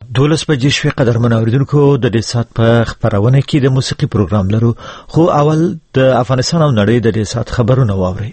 12 بجې شوې قدرمن اوریدونکو د دې سات په خبرونه کې د موسیقي پروګرام لرو خو اول د افغانستان او نړۍ د دې سات خبرونه واوري.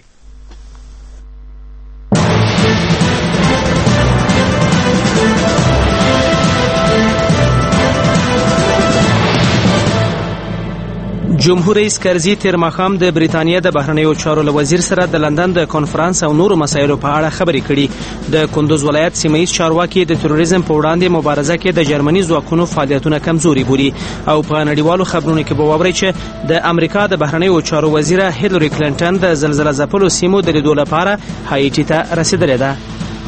جمهور رئیس کرزي تیر ماښام د بریتانیا د بهرنیو چارو وزیر سره د لندن د کانفرنس او نورو مسایلو په اړه خبرې کړي. د کندوز ولایت سیمه‌ییز چارواکي د تروریزم په وړاندې مبارزه کې د جرمني ځواکونو فعالیتونه کمزوري بولي او په نړیوالو خبرونو کې به واوري چې د امریکا د بهرنیو چارو وزیره هیلری کلینټن د زلزلې ځپلو سیمو د لیدو لپاره هایټي ته رسیدلې ده.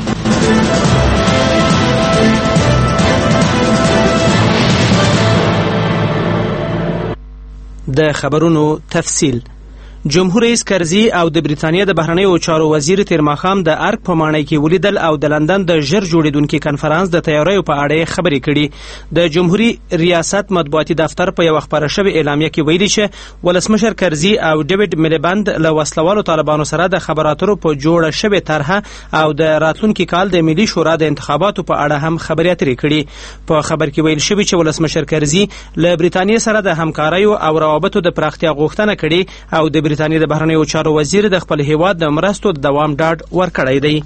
د خبرونو تفصیل. جمهور رئیس کرزي او د بریتانیا د بهرنیو چارو وزیر تیر ماښام د ارګ په ماڼۍ کې ولیدل او د لندن د ژر جوړیدونکي کنفرانس د تیاریو په اړه خبرې کړي. د جمهوریت ریاست مطبوعاتي دفتر په یو خبره شوی اعلامیه کې ویلي چې ولسمشر کرزي او ډیوډ میلیبند له وسلوالو طالبانو سره د خبراتو په جوړه شوی طرحه او د راتلونکي کال د ملي شورا د انتخاباتو په اړه هم خبرې اترې کړي. په خبر کې ویل شوی چې ولسمشر کرزي له بریتانیا سره د همکارۍ او روابطو د پراختیا غوښتنه کړې او د بریتانیا د بهرنیو چارو وزیر د خپل هیواد د مرستو د دوام ډاډ ورکړی دی.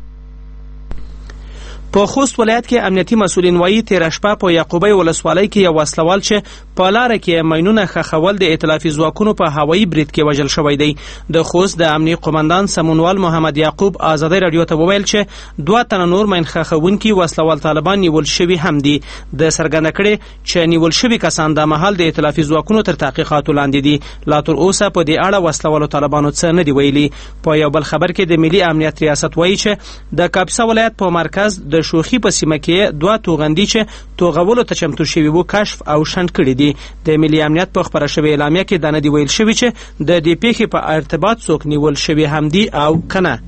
په خوست ولایت کې امنیتي مسولین وایي تیر شپه په یعقوبی ولسوالۍ کې یو وسلوال چې په لاره کې ماینونه خښول د ائتلافي ځواکونو په هوایي برید کې وژل شوی دی. د خوست د امنیتي قومندان سمونوال محمد یعقوب ازادي رادیو ته وویل چې 2 تنه نور ماین خښونکي وسلوال طالبان نیول شوي هم دي. د څرګنده کړي چې نیول شوي کسان د محل د ائتلافي ځواکونو تر تحقیقاتو لاندې دي. لا تر اوسه په دې اړه وسلوالو طالبانو څه نه دی ویلي. په یو بل خبر کې د ملي امنیت ریاست وایي چې د کاپیسا ولایت په مرکز د شوخي په سیمه کې 2 توغندي چې توغولو ته چمتو شوي وو کشف او شنډ کړي دي. د ملي امنیت په خبره شوی اعلامیه کې دا نه دی ویل شوی چې د دې پیښې په ارتباط څوک نیول شوی هم دي او کنه.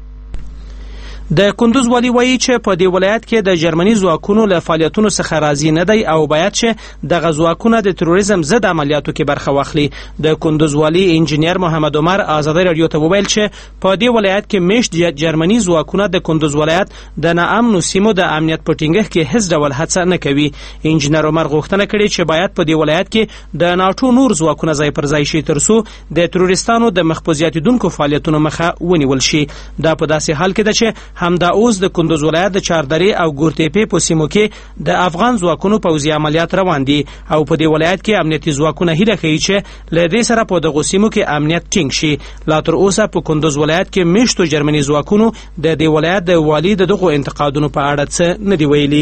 د کندوز والی وایي چې په دې ولایت کې د جرمني ځواکونو له فعالیتونو څخه راضي نه دی او باید چې دغه ځواکونه د تروریزم ضد عملیاتو کې برخه واخلي. د کندوز والی انجینیر محمد عمر ازادي رادیو ته وویل چې په دې ولایت کې میشت جرمني ځواکونه د کندوز ولایت د ناامنو سیمو د امنیت په ټینګښت کې هیڅ ډول هڅه نه کوي. انجینیر عمر غوښتنه کړې چې باید په دې ولایت کې د ناټو نور ځواکونه ځای پر ځای شي ترڅو د تروریستانو د مخ په زیاتیدونکو فعالیتونو مخه ونیول شي. دا په داسې حال کې ده چې همدا اوس د کندوز ولایت د چاردرې او ګورتېپې په سیمو کې د افغان ځواکونو پوځي عملیات روان دي او په دې ولایت کې امنیتي ځواکونه هیله کوي چې له دې سره په دغو سیمو کې امنیت ټینګ شي. لا تر اوسه په کندوز ولایت کې میشتو جرمني ځواکونو د دې ولایت د والي د دغو انتقادونو په اړه څه نه دی ویلي.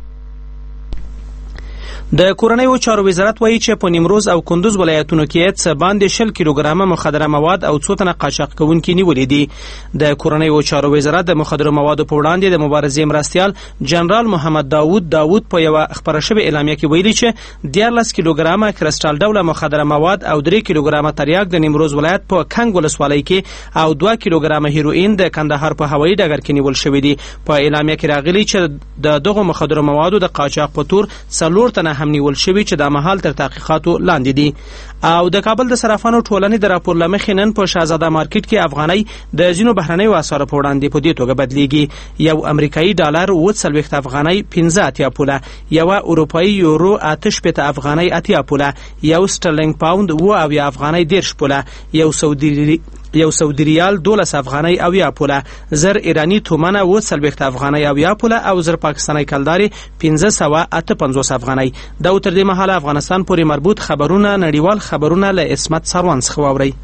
د کورنیو چارو وزارت وایي چې په نیمروز او کندوز ولایتونو کې څه باندې 20 کیلوګرامه مخدره مواد او څو تنه قاچاق کوونکي نیولې دي. د کورنیو چارو وزارت د مخدره موادو په وړاندې د مبارزې مرستیال جنرال محمد داوود په یو خبره شوی اعلامیه کې ویلي چې 14 کیلوګرامه کرسټال ډوله مخدره مواد او 3 کیلوګرامه تریاک د نیمروز ولایت په کنګ ولسوالۍ کې او 2 کیلوګرامه هیروین د کندهار په هوایي ډګر کې نیول شوی دي. په اعلامیه کې راغلي چې د دغه مخدره موادو د قاچاق په تور 4 تنه هم نیول شوی چې د محل تر تحقیقاتو لاندې دي. او د کابل د صرافانو ټولنې د راپور لمخې نن په شاهزاده مارکیټ کې افغانۍ د ځینو بهرنیو اسعارو په وړاندې په دې توګه بدلیږي. یو امریکایي ډالر 40 افغانۍ 15 پوله، یو اروپایي یورو 8 افغانۍ 8 پوله، یو سټرلینګ پاوند 9 افغانۍ 10 پوله، یو سعودي ریال 12 افغانۍ 9 پوله، زر ایرانی تومنه 40 افغانۍ 9 پوله او زر پاکستاني کلداري 1558 افغانۍ. دا تر دې مهاله افغانستان پورې مربوط خبرونه نړیوال خبرونه له اسمت سروان څخه واوري.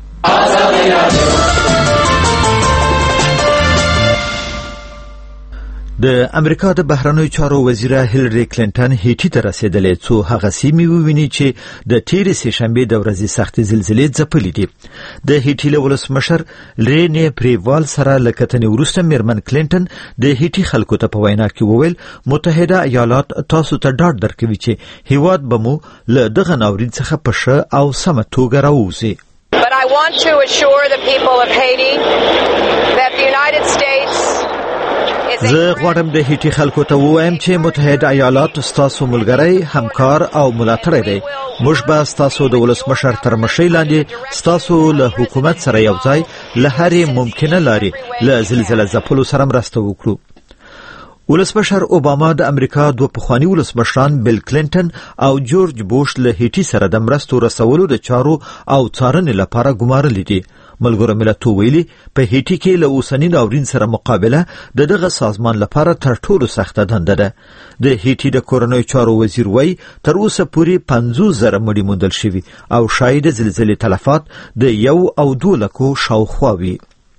د امریکا د بهرنیو چارو وزیره هیلری کلینټن هیټي ته رسیدلې څو هغه سیمې وویني چې د تیرې سهشنبې د ورځې سختې زلزلې ځپلې دي. د هیټي له ولسمشر رینې پریوال سره له کتنې وروسته میرمن کلینټن د هیټي خلکو ته په وینا کې وویل متحده ایالات تاسو ته ډاډ درکوي چې هیواد به مو له دغه ناورین څخه په ښه او سمه توګه راووځي. But I want to assure the people of Haiti that the United States زه غواړم د هیټي خلکو ته ووایم چې متحده ایالات ستاسو ملګری، همکار او ملاتړی دی. موږ به ستاسو د ولسمشر تر مشرۍ لاندې ستاسو له حکومت سره یو ځای له هرې ممکنه لارې له زلزله ځپلو سره مرسته وکړو. ولسمشر اوباما د امریکا دوه پخوانی ولسمشران بیل کلینټن او جورج بوش له هیټي سره د مرستو رسولو د چارو او څارنې لپاره ګمارلي دي. ملګرو ملتونو ویلي په هیټي کې له اوسني ناورین سره مقابله د دغه سازمان لپاره تر ټولو سخته دنده ده. د هیټي د کورنیو چارو وزیر وایي تر اوسه پورې 50,000 مړي موندل شوي او شاید زلزلې تلفات د 1 او 2 لکو شاوخوا وي.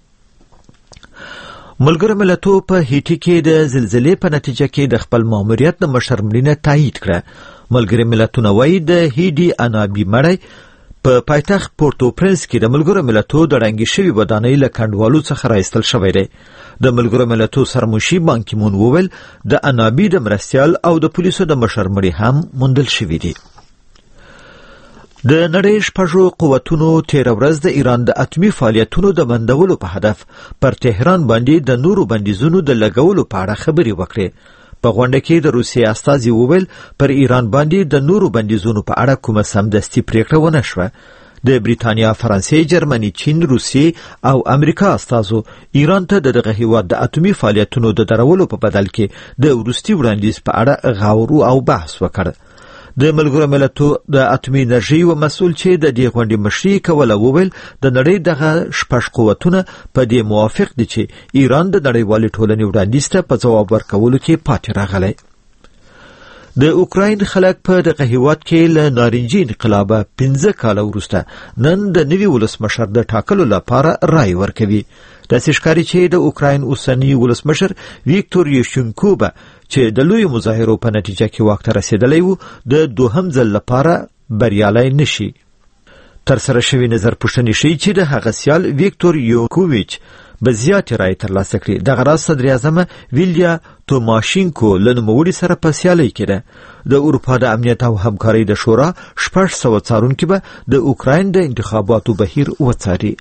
ملګرو ملتونو په هیټي کې د زلزلې په نتیجه کې د خپل ماموریت د مشر مړینه تایید کړه. ملګرو ملتونو وایي د هیډي انابي مړی په پایتخت پورتو پرنس کې د ملګرو ملتونو د رنګي شوي ودانۍ له کنډوالو څخه راایستل شوی دی. د ملګرو ملتونو سرمشي بان کی مون وویل د انابي د مرستیال او د پولیسو د مشر مړي هم موندل شوي دي. د نړۍ شپږو قوتونو تیر ورځ د ایران د اتمی فعالیتونو د بندولو په هدف پر تهران باندې د نورو بندیزونو د لګولو په اړه خبرې وکړې. په غونډه کې د روسیې استازي وویل پر ایران باندې د نورو بندیزونو په اړه کومه سمدستي پریکړه ونه شوه. د بریتانیا، فرانسې، جرمني، چین، روسیې او امریکا استازو ایران ته دغه هیواد د اتمی فعالیتونو د درولو په بدل کې د وروستي وړاندیز په اړه غور او بحث وکړ. د ملګرو ملتونو د اتمی انرژي و مسؤل چې د دې غونډې مشري کوله وویل د نړۍ دغه شپږ قوتونه په دې موافق دي چې ایران د نړیوالې ټولنې وړاندیز ته په ځواب ورکولو کې پاتې راغلی. د اوکراین خلک په دغه هیواد کې له نارنجي انقلابه 15 کاله وروسته نن د نوي ولسمشر د ټاکلو لپاره رای ورکوي. داسې ښکاري چې د اوکراین اوسنی ولسمشر ویکتور یوشینکو به چې د لوی مظاهرو په نتیجه کې واک ته رسیدلی و د دوهم ځل لپاره بریالی نشي. ترسره شوی نظر پوښتنې ښیي چې د هغه سیال ویکتور یوکوویچ به زیاتې رایې ترلاسه کړي. دغه راز صدر اعظم ویلیا توماشینکو له نوموړي سره په سیالۍ کې ده. د اروپا د امنیت او همکارۍ د شورا 600 څارونکي به د اوکراین د انتخاباتو بهیر وڅاري.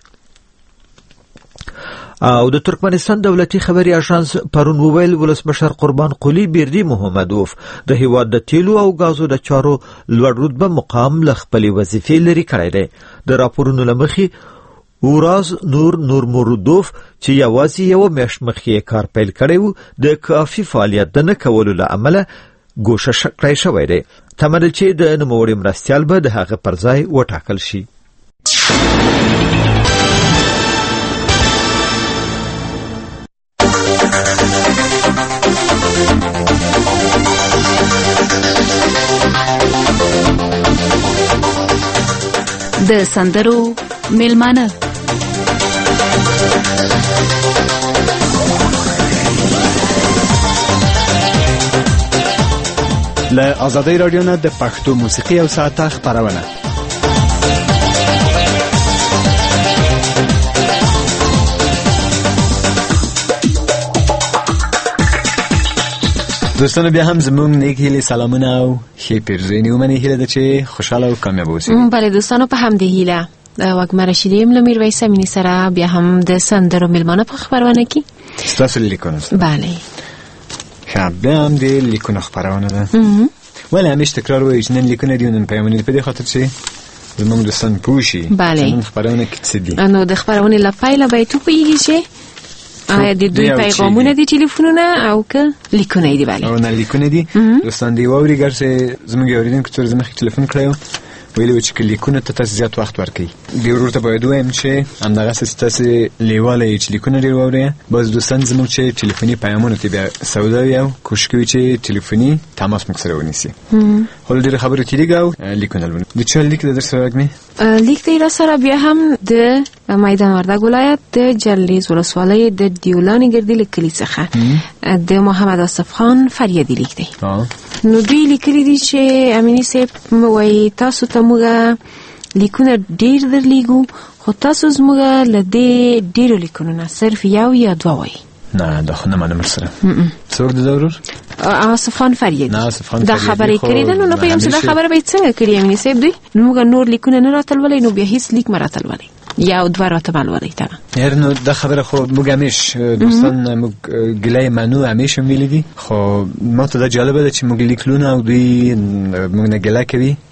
او د ترکمنستان دولتي خبري اژانس پرون وویل ولسمشر قربان قلی بیردی محمدوف د هیواد د تیلو او غازو د چارو لوړ رتبه مقام له خپلې وظیفې لري کړی دی. د راپورونو له مخې اوراز نورمورودوف چې یوازې یو میاشت مخکې کار پیل کړی و د کافي فعالیت نه کولو له امله ګوښه کړی شوی دی. تمه ده چې د نوموړي مرستیال به د هغه پر ځای وټاکل شي. د سندرو میلمانه له آزادۍ رادیو نه د پښتو موسیقي او ساعته خبرونه. دوستانو بیا هم زموږ نیک هیلې سلامونه او ښې پیرزوینې ومنئ. هیله ده چې خوشحاله او کامیاب اوسئ. بله دوستانو په همدې هیله وږمه رشیدی یم له میرویس امیني سره بیا هم د سندرو میلمانه په خبرونه کې ستاسو لیکونه. بله ښه بیا هم د لیکونو خبرونه ده. ولې همیش تکرار وایي چې نن لیکونه دي نن پیغامونه دي په دې خاطر چې زموږ دوستان پوه شي چې نن خبرونه کې څه دي. نو د خبرونې له پیله باید تو پوهېږي چې آیا د دوی پیغامونه دي ټلیفونونه او که لیکونه دي. بله او نه لیکونه دي. دوستان دی واوري ګرځي زموږ اوریدونکو تر زمخې ټلیفون کړو ویلو چې لیکونه ته تاسو زیات وخت ورکړي. دی ورته باید وایم چې همدغه تاسو لیواله چې لیکونه ډیر واوري. باز دوستان زموږ چې ټلیفوني پیغامونه ته بیا سودا یو کوشش کوي چې ټلیفوني تماس موږ سره ونیسي. هول ډیر خبرې تیریګاو لیکونه لونه د چا لیک د در سره راګنی لیک دی را سره بیا هم د میدان وردګ ولایت د جلریز ولسوالۍ د دیولانې ګردي لیکلي څخه د محمد آصف خان فریادي لیک دی. نو دوی لیکلي دي چې امینی صاحب وایي تاسو ته موږ لیکونه ډیر درلیږو خو تاسو زموږ له دې ډیرو لیکونو نه صرف یو یا دوه وایي. نه دا خو نه منم سره څوک د ضرور آصف خان فریادي دا خبرې کړې ده. نو په یم چې دا خبره به څنګه کړی امینی صاحب دوی موږ نور لیکونه نه راتلولای نو بیا هیڅ لیک مراتلولای یا دوه راتلولای تا نو دا خبره خو موږ همیش دوستان موږ ګلای منو همیش ویل دي. خو ما ته دا جالبه ده چې موږ لیکلونه او دوی موږ نه ګلا کوي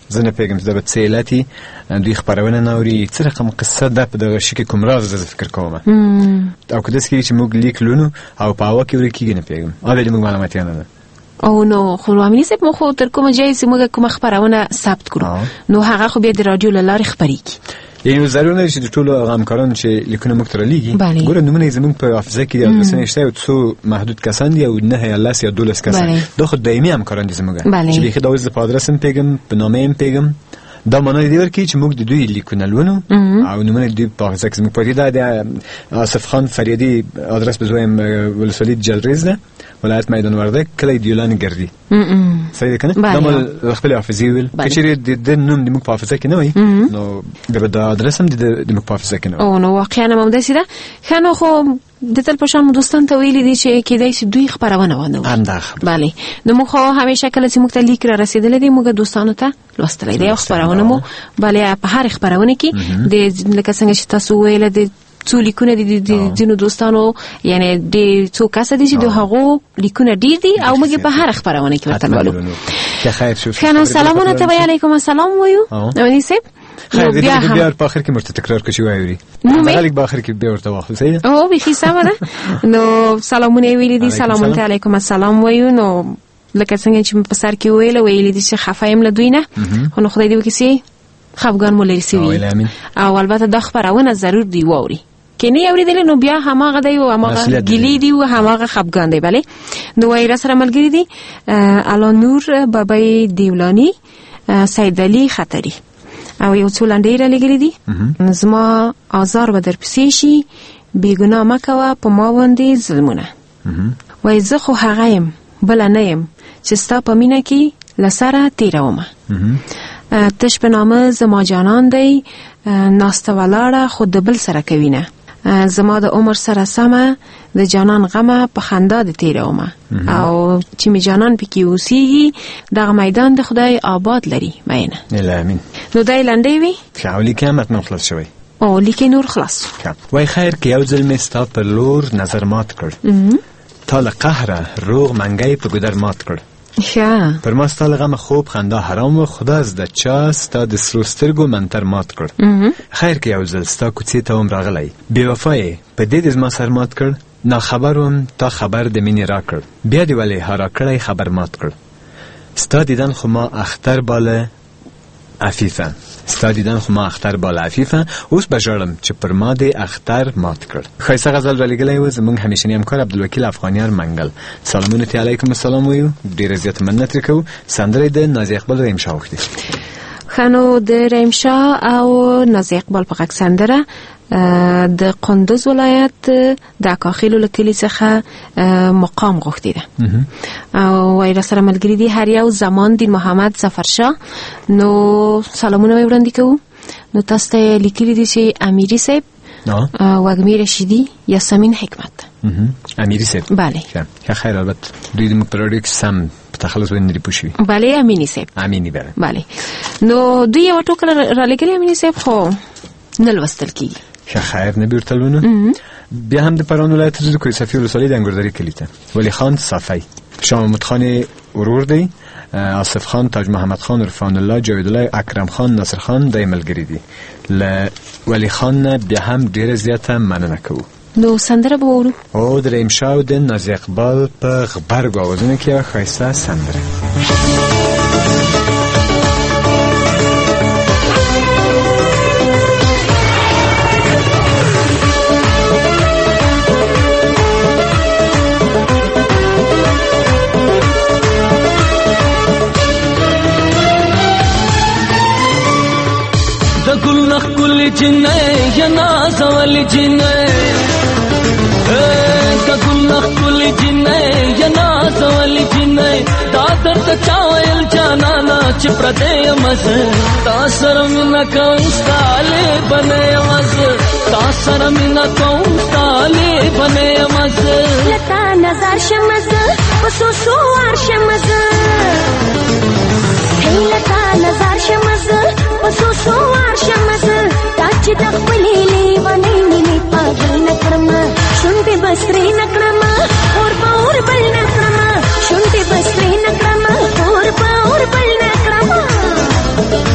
زه نه پوهېږم چې دا به څه علت دوی خپرونه نه اوري څه رقم قصه ده په دغه شي کې کوم راز زه فکر کوم او که داسې کېږي چې موږ لیک لولو او په هوا کې ورې کېږي نه پوهېږم دا د موږ معلوماتي نه ده او نو خو امیني صاحب مو خو تر کومه ځای چې موږ کومه خپرونه ثبت کړو نو هغه خو بیا د رادیو له لارې خپرېږي یعنی ضرور نه چې د ټولو هغه همکاران چې لیکونه موږ ته رالیږي ګوره نومونه یې زموږ په حافظه کې د ادرسونه شته او څو محدود کسان دي او 9 یا 10 یا 12 کسان دا خو دایمي همکاران دي زموږ چې بیخي دا اوس په ادرس هم پیږم په نامه هم پیږم دا معنی دی ورکړي چې موږ د دوی لیکونه لولو او نومونه دوی په حافظه کې زموږ پاتې ده د آصف خان فریدي ادرس بزویم ولسوالی جلریز ده ولایت میدان وردک کلی دیولان ګردی صحیح کنه دا مال خپل حافظي ویل کچېری د نوم د موږ په حافظه کې نه وي نو د ادرس هم د موږ په حافظه کې نه او نو واقعا هم داسې ده خنو خو د تل پښان دوستان ته ویلي دي چې کېدای شي دوی خبرونه ونه وي بله نو موږ خو همیشه کله چې موږ ته لیک را رسیدلې دي موږ دوستانو ته لوستلې دي خبرونه مو بله په هر خبرونه کې د لکه څنګه چې تاسو ویل دي څو لیکونه دي د جنو دوستانو یعنی د څو کس دي چې د هغو لیکونه ډیر دي او موږ په هر خبرونه کې ورته ولو که خیر شو خنو سلامونه ته علیکم السلام وایو امیني صاحب خیر دې بیا په اخر کې مرته تکرار کوي وایي مالک په اخر کې بیا ورته واخلو صحیح او به حساب ده نو سلامونه ویلي دي سلامونه علیکم السلام وایو نو لکه څنګه چې په سر کې ویلي دي چې خفایم له دوی نه نو خدای دې وکړي خفګان مو لري سوي او البته دا خبرونه ضرور دی ووري کني اوریدل نو بیا هماغه دی او هماغه ګلی دی او هماغه خفګان دی bale نو وای را سره ملګری دی الانور بابای دیولانی سید علی خطری او یو څو لنډې را لګری دي زما آزار به در پسې شي بیګنا مکوا په ما باندې ظلمونه وای زه خو هغه يم بل نه يم چې ستا په مینه کې لسره تیرومه تش په نامه زما جانان دی ناسته ولاړه خود د بل سره کوینه زما د عمر سره سمه د جانان غمه په خندا د تیرومه او چې می جانان پکې اوسېږي دغه میدان د خدای آباد لري مینه الامین نو دای لنډې وی خاولي کمت نو خلاص شوی او لیکي نور خلاص وای خیر کې یو ځل می ستا پر لور نظر مات کړ تا له قهره روغ منګي په ګدر مات کړ پر ما ستا له غم خوب خندا حرام و خدا از د چا ستا د سرو سترګو منتر مات کړ خیر کې یو ځل ستا کوڅې ته هم راغلی بې وفایې په دې د زما سر مات کړ ناخبر وم تا خبر د مینې را کړ بیا دې ولې هارا کړی خبر مات کړ ستا دیدن خو ما اختر باله عفیفه ستا دیدن خو ما اختر باله عفیفه اوس به ژاړم چې پر ما دې اختر مات کړ ښایسته غزل رالیږلی و زموږ همیشني همکار عبدالوکیل افغانیار منګل سلامونه ته علیکم السلام وایو ډېره زیاته مننه ترې کوو سندرې د نازي اقبال رحیمشاه وختي خنو د رحیمشاه او نازي اقبال په غږ سندره د قندوز ولایت د کاخیلو له کلي څخه مقام غوښتي ده او وای را سره ملګری دي هر یو زمان دین محمد ظفرشاه نو سلامونه وړاندې کوو نو تاسو ته لیکلي دي چې امیری صاحب وګمی رشیدی یاسمین حکمت امیری صاحب بله یا خیر البته دوی د مپرودیک سم تخلص ویني پوښي بله امینی صاحب امینی بله نو دوی یو ټوکل را لګلی امینی صاحب خو نل وستل کی خیر نه بیرتلونه بیا هم د پران ولایت د کوی صفی ولسوالی د انګوردری کلیته ولی خان صفی شاه محمود خان ورور دی آصف خان تاج محمد خان عرفان الله جاوید الله اکرم خان ناصر خان د ملګری دي ل ولی خان بیا هم ډیره زیاته مننه کوو نو سندره به وورو او د رحیمشاه د نازي اقبال په غبرګ اوازونه کې ښایسته سندره كل جنة يا ناس والجنة كل جنة يا ناس والجنة دادر تچاويل جانانا چپرده مز تاسر منا کنستالي بنه مز تاسر منا کنستالي بنه مز لتا نظر شمز وسو سوار شمز لتا نظر شمز وسو سوار شمز تاچ دخليلي ونيني پاگل نکرما شنبه بسري نکرما اور باور بل نکرما شنبه بسري نکرما اور باور بل نکرما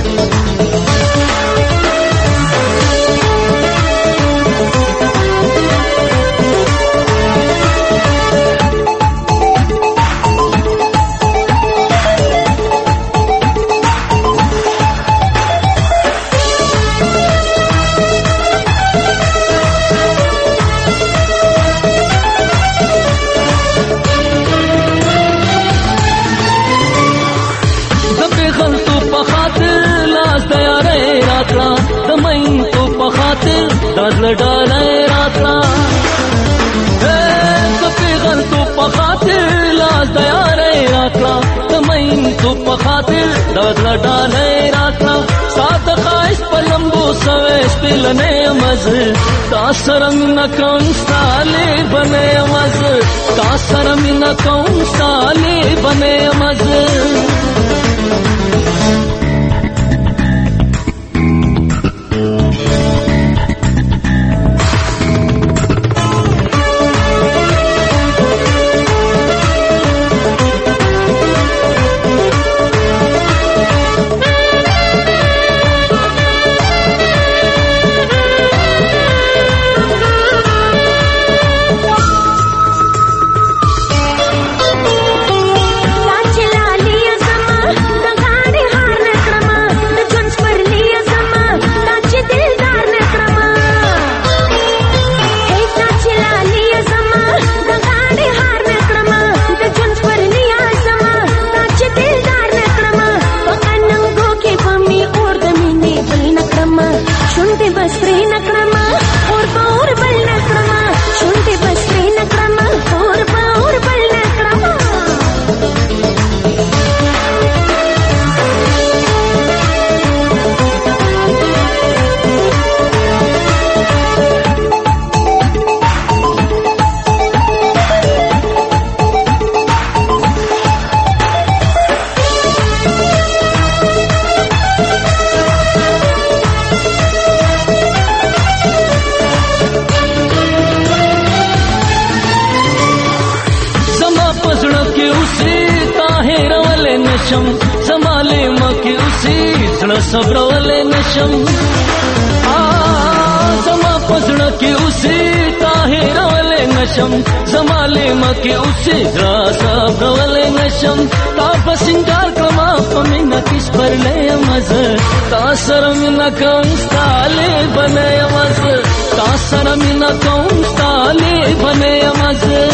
ډالۍ راکړه پیغل تو په خاطر لاس د یارۍ راکړه د مین تو په خاطر د زړه ډالۍ راکړه سات ښایست په لمبو سوی شپېلنۍ مز تا سره مینه کوم ستا لیبنۍ مز تا سره مینه کوم ستا لیبنۍ مز زماله مکه اوسې زړه صبرولې نشم زما پزړه کې اوسې تا هېرولې نشم زماله مکه اوسې زړه صبرولې نشم تا په سینګار کړم په مینه کې سپرلې مزه تا سره مینه کوم ستا لیبنۍ مزه تا سره مینه کوم ستا لیبنۍ مزه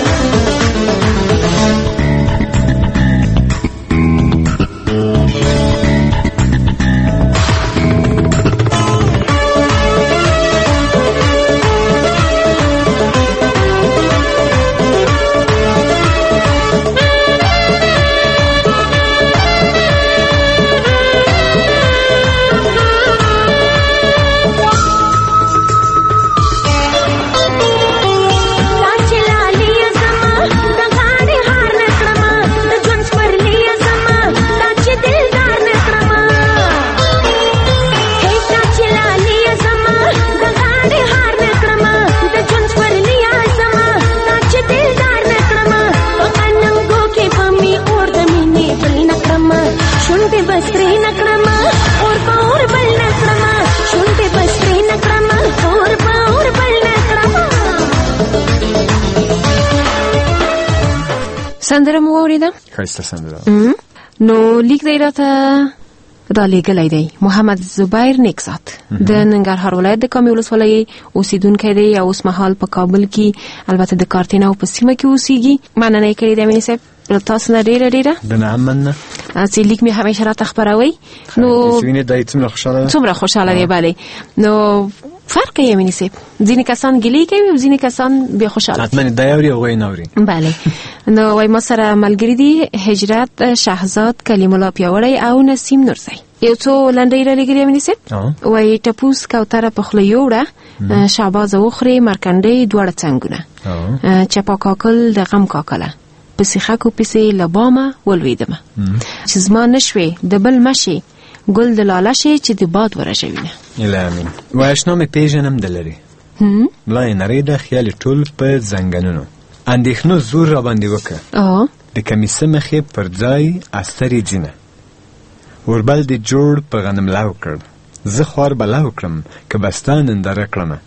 سندره مو واوریده؟ ښایسته سندره. نو لیک دی راته رالیږلی دی محمد زبیر نیکزاد د ننګرهار ولایت د کامې ولسوالۍ اوسیدونکی دی او اوس مهال په کابل کې البته د کارتینو په سیمه کې اوسیږي. مننه یې کړې ده امینې صاحب تاسو نه ډېره ډېره د نعم مننه چې لیک مې همیشه راته خپروئ. نو څومره خوشحاله دی. بله نو فرق کوي امینې صاحب ځینې کسان ګیلې کوي او ځینې کسان بیا خوشحاله حتما دی اوري او غوی نه اوري. بله نو وای ما سره ملګري دي هجرت شهزاد کلیم الله پیاوړی او نسیم نورزی. یو څو لنډۍ رالیږلي امینې صاحب وای ټپوس کوتره په خوله یوړه شهبازه وخورې مرکنډۍ دواړه څنګونه چپا کاکل د غم کاکله پسې خکو پسې له بامه ولوېدمه چې زما نشوې د بل مشې ګل د لاله شي چې د باد ورژوینه. اله امین. وای اشنا مې پیژنم دلري ملا یې نری ده خیال ټول په زنګنونو اندېښنو زور را باندې وکړه د کمیسه مخې پر ځای استرې ځینه وربل دې جوړ په غنم لاو کړ زه خوار به لاو کړم که بستا ننداره کړمه.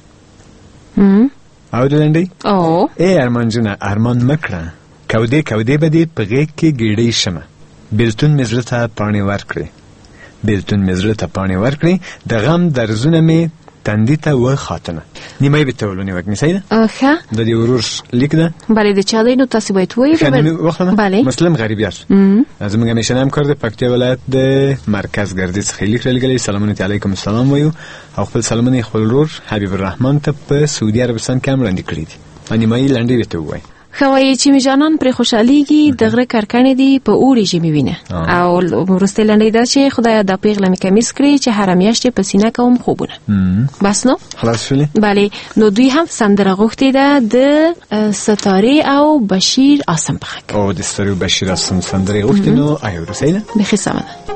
او د لنډۍ ای ارمان جونه ارمان مه کړه کودې کودې به دې په غېږ کې ګېډۍ شمه بېلتون مې زړه ته پاڼې ورکړې بېلتون مې زړه ته پاڼې ورکړې د غم درزونه مې تندي ته و خاتنه نیمه به تولونی وک میسایده ښه د دې ورور لیک ده بله د چا دی نو تاسو باید وایي بله مسلم غریبیار زموږ همیشنه همکار د پکتیا ولایت د مرکز ګردیز څخه لیک رالیږلی سلامونه علیکم السلام وایو او خپل سلامونه خپل ورور حبیب الرحمن ته په سعودي عربستان کې هم وړاندې کړي دي نیمه یې لنډې به ته ووایي ښه وایي چې مې جانان پرې خوشحالیږي د غره کرکنې دي په اوړي ژمي وینه او وروستۍ لنډۍ ده چې خدایا دا پیغله مې کمیس کړي چې هره میاشت یې په سینه کوم خوبونه بس نو خلاص شولې بله نو دوی هم سندره غوښتې ده د ستارې او بشیر عاصم په غږ او د ستارې او بشیر عاصم سندرې غوښتې نو آیا وروستۍ ده بیخي سمه ده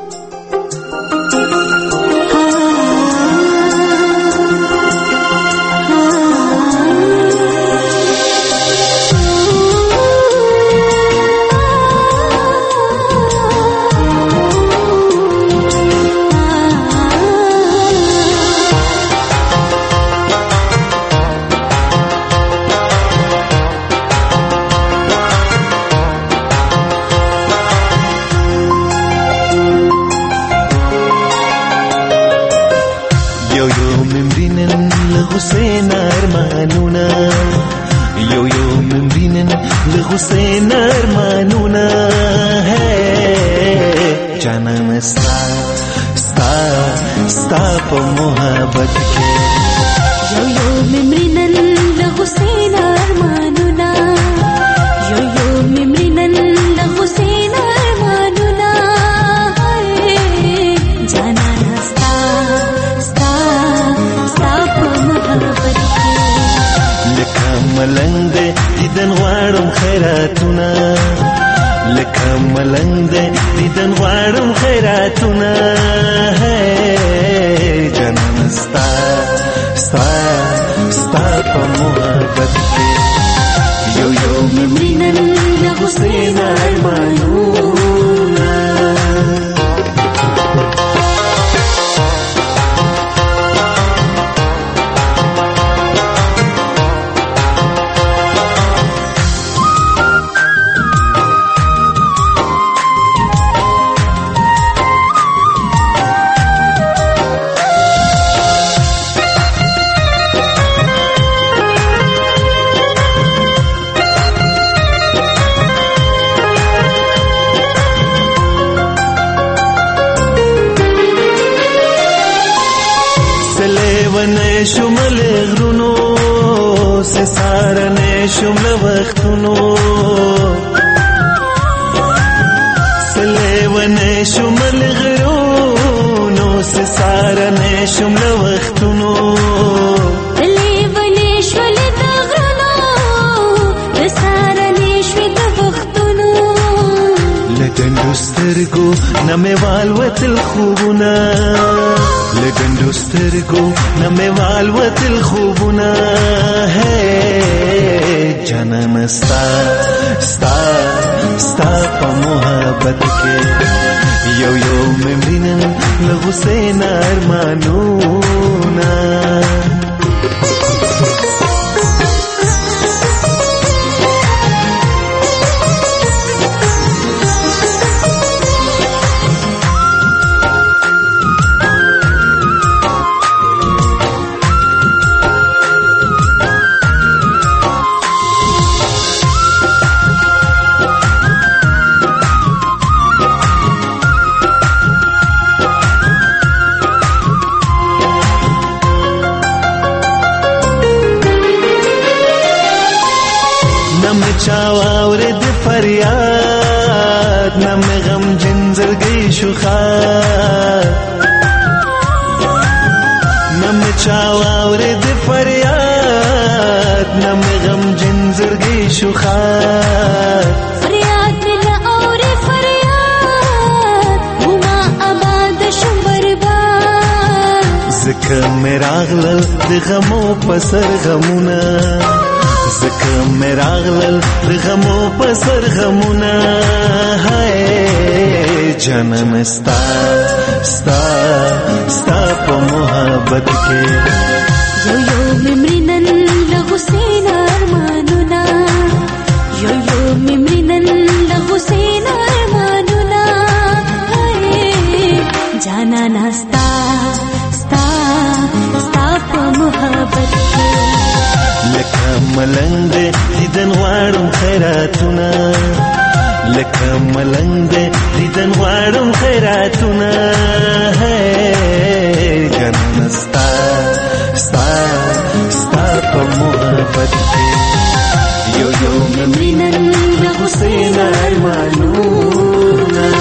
حسین ارمانونا ہے جانان ستا ستا ستا په محبت کې یو یو ممرنن له حسین ارمانونا یو یو ممرنن له حسین ارمانونا جانان ستا ستا ستا په محبت کې لکه ملنګ دیدن غواړم خیراتونه لکه ملنګ دیدن غواړم خیراتونه جانان ستا ستا ستا په محبت کې یو یو ممرنن له حسین ارمانونه شمل غرونو سے سارنے شمل وختونو سلیونے شمل غرونو سے سارنے شمل وختونو سلیونے شمل غرونو سے سارنے شمل وختونو لګندو سترګو نمې والوتل خوبونه لګندو سترګو نمې والوتل خوبونه جانان ستا ستا ستا په محبت کې یو یو ممرنن له حسین ارمانونه چاواور د فریاد نم غم جنزرګي شوخات نم چاواور د فریاد نم غم جنزرګي شوخات فریاد دل اور فریاد هما آباد شم برباد زکه مراغل د غمو پسر غمونه زکه مراغلل د غمو پسر غمونه جانان ستا ستا ستا په محبت کې یو یو ممرنن له حسین ارمانونا یو یو ممرنن له حسین ارمانونا جانان ستا ستا ستا په محبت کې لکه ملنګ دې دیدن غواړم خیراتونه لکه ملنګ دې دیدن غواړم خیراتونه ګرانه ستا ستا ستا په محبت کې یو یو مینن د حسین ارمانونه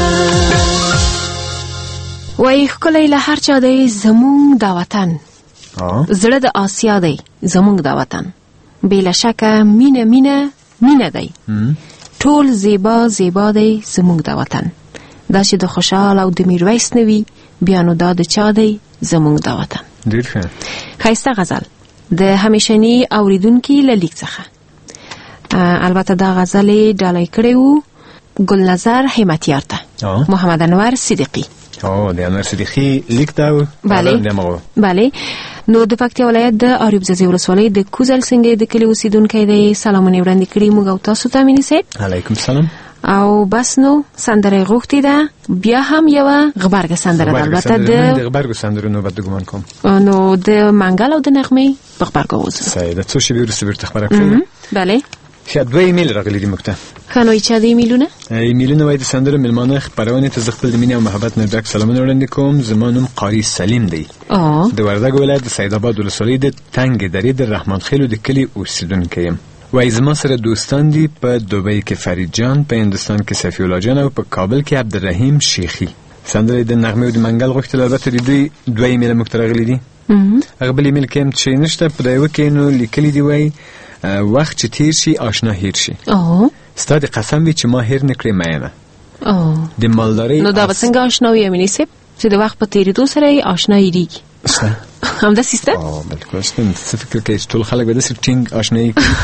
وای ښکلی له هر چا دی زمونږ دا وطن زړه د آسیا دی زمونږ دا وطن بلا شکه مینه مینه مینه دی ټول زیبا زیبا دی زمونږ دا وطن دا چې د خوشحال او د میرویس نوي بیا نو دا د چا دی زمونږ دا وطن ډېر ښه ښایسته غزل د همیشني اوریدونکي له لیک څخه البته دا غزل یې ډالۍ کړی و ګلنظر همتیار ته محمد انور صدیقي د انور صدیقي لیک دا و بله نو د پکتیا ولایت د اریوب ځاځي ولسوالۍ د کوزل سنګي د کلي اوسیدونکی دی سلامونه وړاندې کړي موږ او تاسو ته مینې صاحب علیکم سلام او بس نو سندره غوښتې ده بیا هم یو غبرګه سندره ده البته د غبرګو سندرو نوبت ګمان کوم نو د منګل او د نغمې په غبرګو وځو صحیح ده څو شی وروسته ورته خبره کړم بله ښه دوه ایمیل راغلي دي موږ ته ښه نو چا د ایمیلونه وایي د سندرو مېلمانه خپرونې ته زه خپل د مینې او محبت نه ډک سلامونه وړاندې کوم زما نوم قاري سلیم دی د وردګ ولایت د سیدآباد ولسوالۍ د تنګې درې د رحمان خیلو د کلي اوسیدونکی یم وایي زما سره دوستان دي په دوبۍ کې فرید جان په هندوستان کې صفی الله جان او په کابل کې عبدالرحیم شیخي سندرې د نغمې او د منګل غوښتل البته د دوی دوه ایمیله موږ ته راغلي دي هغه بل ایمیل کې هم چې نشته په دا یوه کې نو لیکلي دي وایي وخت چې تیر شي آشنا هیر شي ستا د قسم وي چې ما هیر نکړې مینه د مالدارۍ نو دا به څنګه آشنا وي امینې صاحب چې د وخت په تېرېدو سره یې آشنا هیرېږي همداسې شته بلکل شته څه فکر کوې چې ټول خلک به داسې ټینګ آشنایي کوي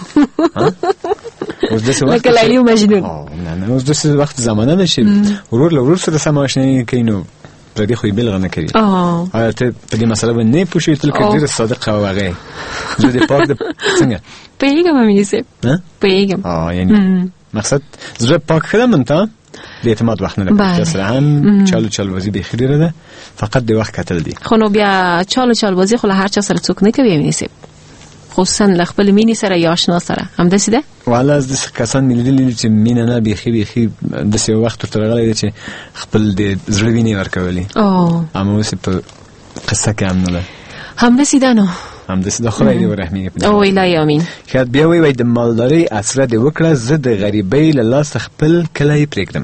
لکه لیلی و مجنون نه اوس داسې وخت زمانه ده چې ورور له ورور سره سم آشنایي کوي نو پردي خو یې بېلغه نه کوي آیا ته په دې مسله باندې نه پوه شوې تل که ډېره صادقه او هغه زه د پاک د څنګه پوهېږم امینې صاحب پوهېږم یعنې مقصد زړه پاک ښه ده منتها د اعتماد وخت نه ده پکې سره هم چالو چالبازي بیخي ډېره ده فقط د وخت کتل دي خو نو بیا چالو چالبازي خو له هر چا سره څوک نه کوي امینې صاحب خصوصا له خپل مینې سره یا آشنا سره همداسې ده والا داسې کسان مې لیدلي چې مینه نه بیخي داسې یو وخت ورته راغلی دی چې خپل د زړه وینې ورکولي اما اوس په قصه کې هم نه ده همداسې ده نو همداسې ده خدای دې ورحمېږي او الهي امین ښه بیا وایي د مالدارۍ اسره دې وکړه زه د غریبۍ له لاسه خپل کلی پرېږدم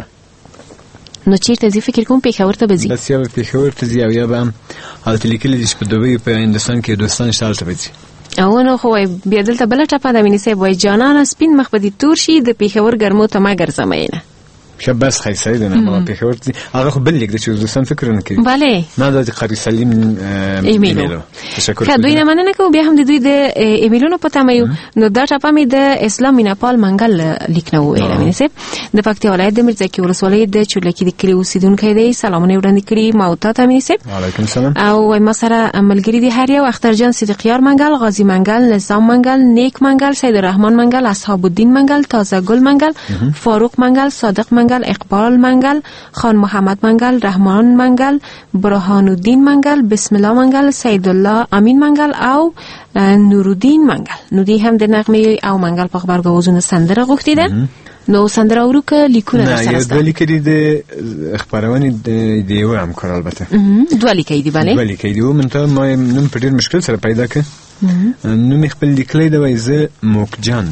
نو چیرته ځي فکر کوم پېښور ته به ځي بس یا به پېښور ته ځي او یا به هم هلته لیکلي دي چې په دوبۍ په هندوستان کې دوستان شته هلته به ځي او نو خو بیا دلته بله ټپه ده مینې صاحب وایي جانانه سپین مخ به دې تور شي د پېښور ګرمو ته مه ګرځه مینه ښه بس ښایسته دی نه ما پېښور ته هغه خو بل لیک دی چې دوستان فکر نه کوي بله نه دا د قاري سلیم ایمیلو ښه دوی نه مننه کوو بیا هم د دوی د ایمیلونو په تمه یو نو دا ټپه مې د اسلام میناپال منګل لیک نه وویله مینې صاحب د پکتیا ولایت د میرزکي ولسوالۍ د چورلکي د کلي اوسیدونکی دی سلامونه وړاندې کړي ما او تا ته مینې صاحب وعلیکم سلام او وایي ما سره ملګري دي هر یو اخترجان صدیقیار منګل غازي منګل نظام منګل نیک منګل سید الرحمن منګل اصحاب الدین منګل تازه ګل منګل فاروق منګل صادق منګل اقبال منګل خان محمد منګل رحمان منګل برهان الدین منګل بسم الله منګل سید الله امین منګل او نورالدین منګل نو دی هم د نغمې او منګل په خبرګاوزونو سندره غوښتې ده نو سندره ورکه لیکونه در سره نه یو دوه لیکې دي د خپرونې د یوه همکار البته دوه لیکې دي بله دوه لیکې دي منتها ما نوم په ډېر مشکل سره پیدا کړ نوم یې خپل لیکلی دی وایي زه موکجان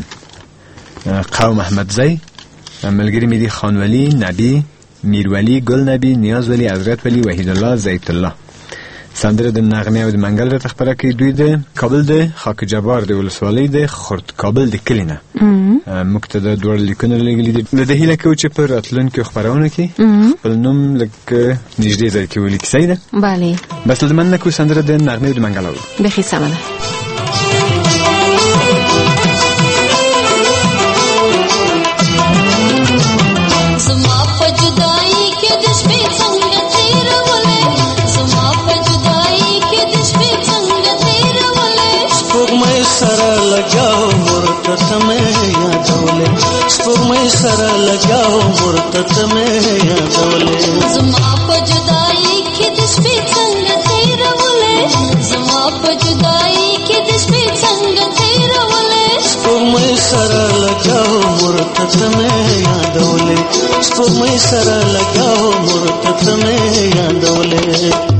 قوم احمدزی ملګری مې دي خان ولی نبی میرولی گل نبی نیاز ولی حضرت ولی وحید الله زیت الله سندره د نغمې او د منګل راته خپره کوي دوی د کابل د خاک جبار د ولسوالۍ د خرد کابل د کلي نه موږ ته د دواړو لیکونه لېږلي دي له دې هیله کوو چې په راتلونکو خپرونو کې خپل نوم لږ نږدې ځای کې ولیکي صحیح ده بله بس له مننه کوو سندره د نغمې او د منګل اورو بیخي سمه ده लगाओ मुर्तत में यादोले स्पुरमई सरा लगाओ मुर्तत में यादोले ज़मा पर जुदाई के दिश पे संग तेरा बोले ज़मा पर जुदाई مرتته مې یادولې سپوږمۍ سره لګاو مرتته مې یادولې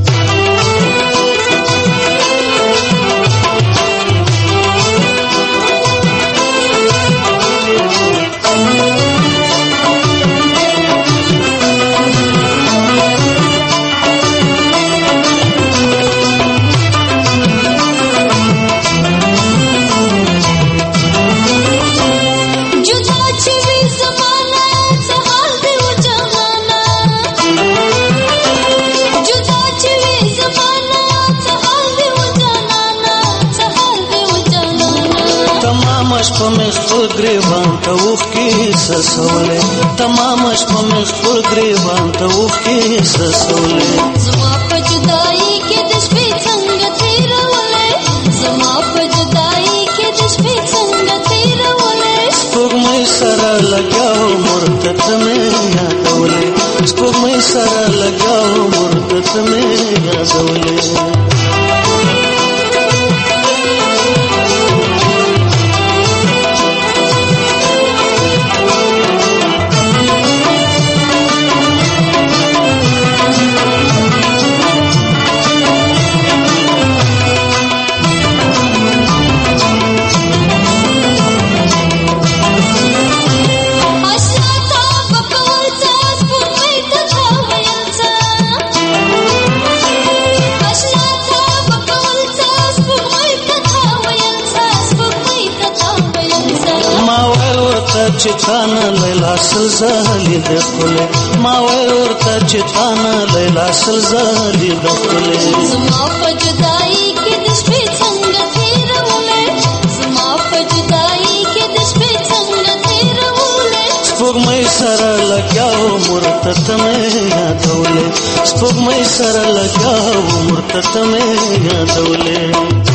شپه مې خپل ګریوان ته اوښکې څڅولې تمامه شپه مې خپل ګریوان ته اوښکې څڅولې زما په جدایي کې د شپې څنګه تېرولې زما په جدایي کې د شپې څنګه تېرولې سپوږمۍ سره لګاو مرتته مې یادولې سپوږمۍ سره لګاو مرتته مې یادولې چې تانا لیلا سلزالي د خپلې ما ویل ورته چې تانا لیلا سلزالي د خپلې زما په جدایي کې د شپې څنګه تېرولې زما په جدایي کې د شپې څنګه تېرولې سپوږمۍ سره لګاو مرتته مې یادولې سپوږمۍ سره لګاو مرتته مې یادولې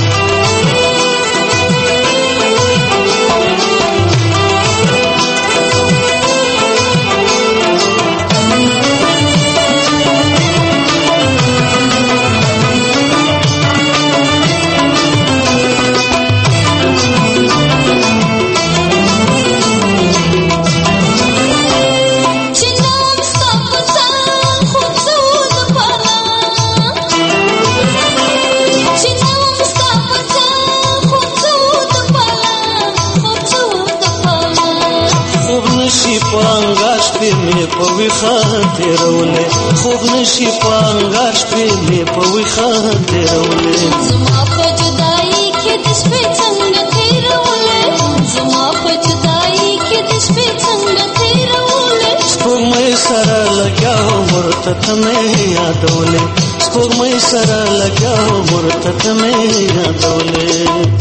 پوي خاطرولې خوب نشي پانګار شپې مې پوي خاطرولې زما په جدایي کې د شپې څنګه تېرولې زما په جدایي کې د شپې څنګه تېرولې سپوږمۍ سره لګاو مرتته مې یادولې سپوږمۍ سره لګاو مرتته مې یادولې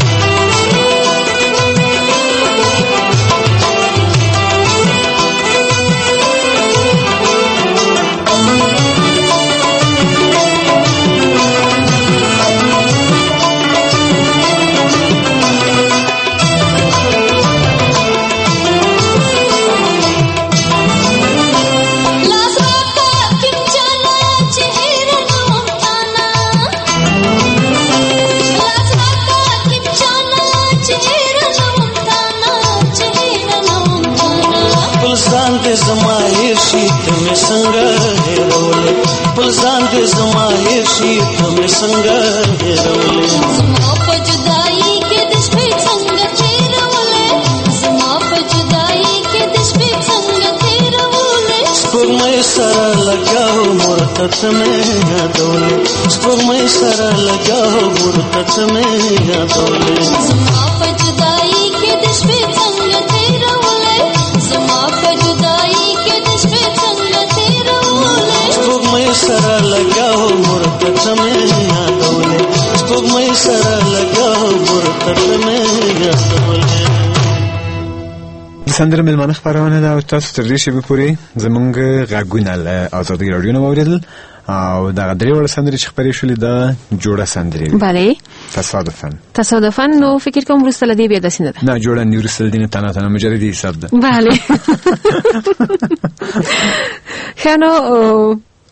زمایر شي ته مې څنګه هېرولې بل ځان دې زمایر شي ته مې څنګه هېرولې زما په جدایي کې د شپې څنګه تېرولې زما په جدایي کې د شپې څنګه تېرولې سپوږمۍ سره لګاو مرتته مې یادولې سپوږمۍ سره لګاو مرتته مې یادولې زما په جدایي کې د شپې څنګه تېرولې زما په جدایي کې د شپې څنګه تېرولې سپوږمۍ سره لګاو مرتته مې یادولې سپوږمۍ سره لګاو مرتته مې یادولې سندره ملمانه خبرونه ده او تاسو تر دې شی پورې زمونږ غږونه له ازادي رادیو نه واوریدل او دا درې وړ سندرې چې خبرې شولې ده جوړه سندرې بله تصادفاً نو فکر کوم وروسته لدی بیا داسې نه ده نه جوړه نیورسل دینه تنه مجردی حساب ده بله خانو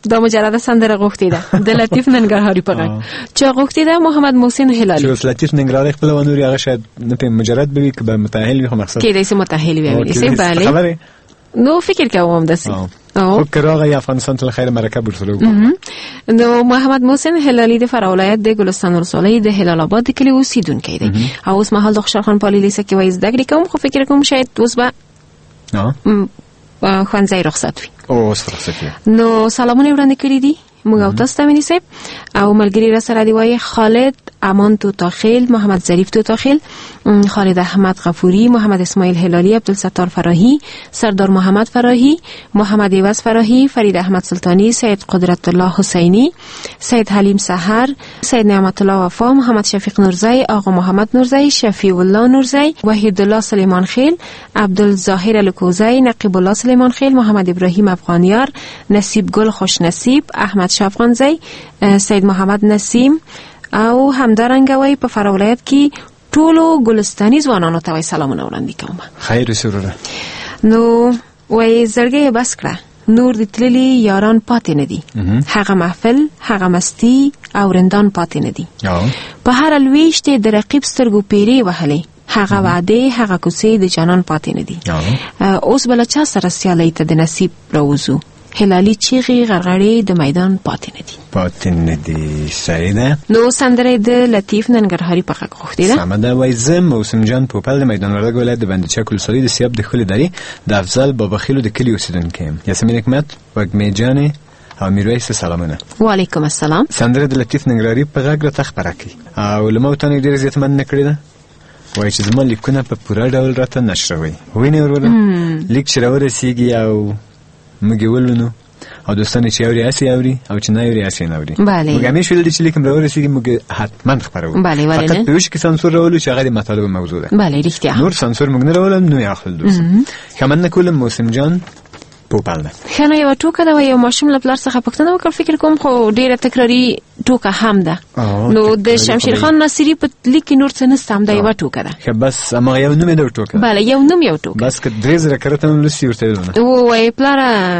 دا مجرد سندره غوښتې ده د لطیف ننګرهاري په غږ چې غوښتې ده محمد محسن هلالي چې لطیف ننګرهاري خپل ونوري هغه شاید نه په مجرد به وي که به متأهل وي خو مقصد کېدای سي متأهل وي سي bale نو فکر کوم داسې خو کراغه افغانستان ته خیر مرکب ورسره نو محمد محسن هلالي د فراه ولایت د ګلستان ولسوالۍ د هلال آباد د کلي اوسیدونکی دی او اوس مهال د خوشحال خان پالي لیسه کې وایي زده کړې کوم خو فکر کوم شاید اوس به ښوونځی رخصت وي اوس رخصت وي نو سلامونه وړاندې کړي دي موږ او تاسو ته مینې صاحب او ملګري را سره دی وایي خالد امان توتاخیل محمد ظریف توتاخیل خالد احمد غفوری محمد اسماعیل هلالی عبدالستار فراهی سردار محمد فراهی محمد ایواز فراهی فرید احمد سلطانی سید قدرت الله حسینی سید حلیم سحر سید نعمت الله وفا محمد شفیق نورزی آقا محمد نورزی شفیع الله نورزی وحید الله سلیمان خیل عبدالظاهر الکوزی نقیب الله سلیمان خیل محمد ابراهیم افغانیار نصیب گل خوش نصیب احمد شافغانزی سید محمد نسیم او همدارنګه وای په فراه ولایت کې ټولو ګلستاني ځوانانو ته وای سلامونه وړاندې کوم. خیر سروره. نو وای زړګي بس کړه نور د تللی یاران پاتې نه دي هغه محفل هغه مستی او رندان پاتې نه دي په هر لويشته د رقیب سترګو پیری وهلې هغه وعده هغه کوسې د جانان پاتې نه دي اوس بل چا سره سیالي ته د نصیب راوځو هلالي چیغي غرغړې د میدان پاتې نه دي سعیده نو سندره د لطیف ننګرهاري په غږ غوښتې ده سمده وای زم موسم جان پوپل د میدان وردګ ولایت د بندچک ولسوالۍ د سیاب د خلې دری د افضل بابخیلو د کلی اوسیدونکو یم یاسمین حکمت وګمی جان او میرویس سلامونه وعلیکم السلام سندره د لطیف ننګرهاري په غږ را تخبره کی او لموتانه ډیر زیاتمن نکړی ده وای چې زموږ لیکونه په پوره ډول راته نشروي ویني ورور لیک چې راورسیږي او موږ ولونو او دوستان چې اوري اسی اوري او چې نه اوري اسی نه اوري موږ همیشه ویل چې لیکم راورسیږي موږ حتما خبرو فقط په وش کې سانسور راولو چې هغه د مطالب موضوع ده بله رښتیا نور سانسور موږ نه راولم نو یاخل دوست کمن نکول موسم جان پوپل ده خنه یو ټوکه دا یو ماشوم لپاره څخه پښتنه وکړ فکر کوم خو ډیره تکراری ټوکه هم ده نو د شمشیر خان ناصری په لیک نور څه نستم دا یو ټوکه ده خو بس اما یو نوم ده ټوکه bale یو نوم یو ټوکه بس که درې زره کرته نو لسی ورته ونه او وای پلار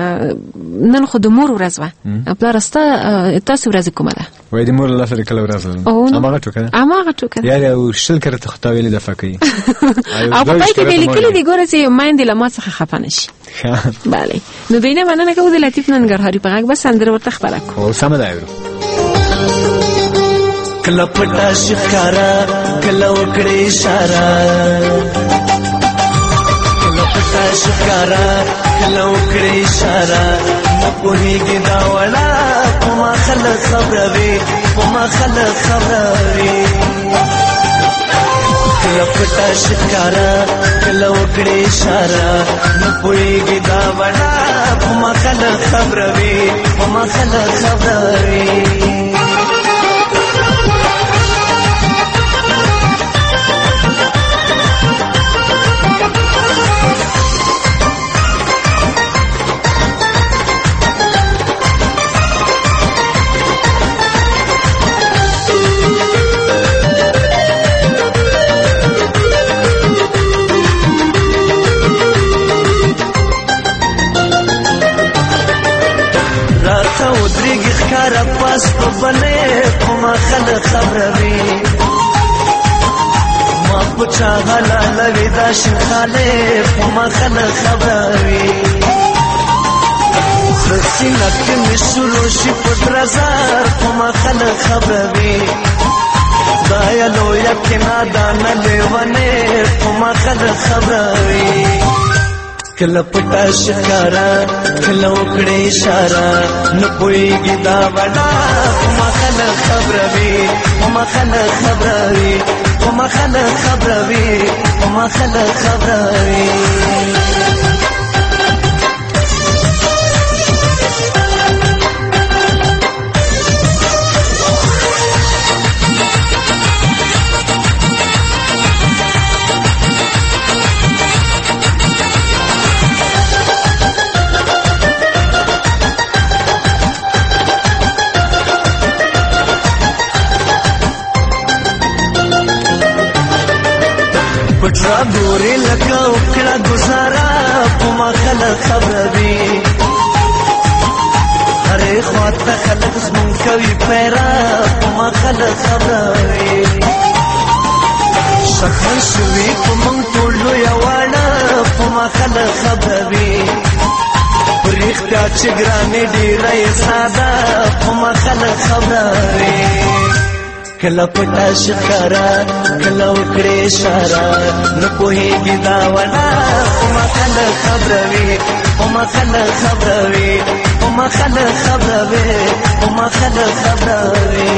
نن خو د مور ورځ و پلار تاسو ورځ کومه ده وای د مور الله سره کله ورځ اما ټوکه یاره او شل کرته خطاویل د فکې او په کې د لیکلي دی ګوره چې مایند له ما څخه خپانه شي bale نو دینه مننه کوم د لطیف ننګرهاري په غږ بس سندره ورته خبره کو سم ده کله پټه شکارا کله وکړې اشاره کله پټه شکارا کله وکړې اشاره په هیګه دا ولا کومه خلک خبروي کومه خلک خبروي کله پټه شکارا کله وکړې اشاره په هیګه دا ولا کومه خلک خبروي کومه خلک خبروي پاس په بلې کومه خلک خبروي ما پچا غلا لوي دا شخاله کومه خلک خبروي سینه کې مشورو شي پدرزار کومه خلک خبروي دا یلو یقینا دانه لیونه کومه خلک خبروي کله پټه شکارا کله وکړې اشاره نه پويږي دا ولا کومه خلک خبروي کومه خلک خبروي کومه خلک خبروي کومه خلک خبروي پټرا ګوري لکه وکړه گزارا کومه خلک خبروي هر بلې خواته خلک زمونږ کوي پیرا په ما خلک خبروي شکمن شوي په مونږ ټول لویه واړه په ما خلک خبروي په رښتیا چې ګرانې ډېره یې ساده په ما خلک خبروي کله پټه ښکاره کله وکړې اشاره نه پوهېږي دا ولا په ما خلک خبروي په ما خلک خبروي په ما خلک خبروي په ما خلک خبروي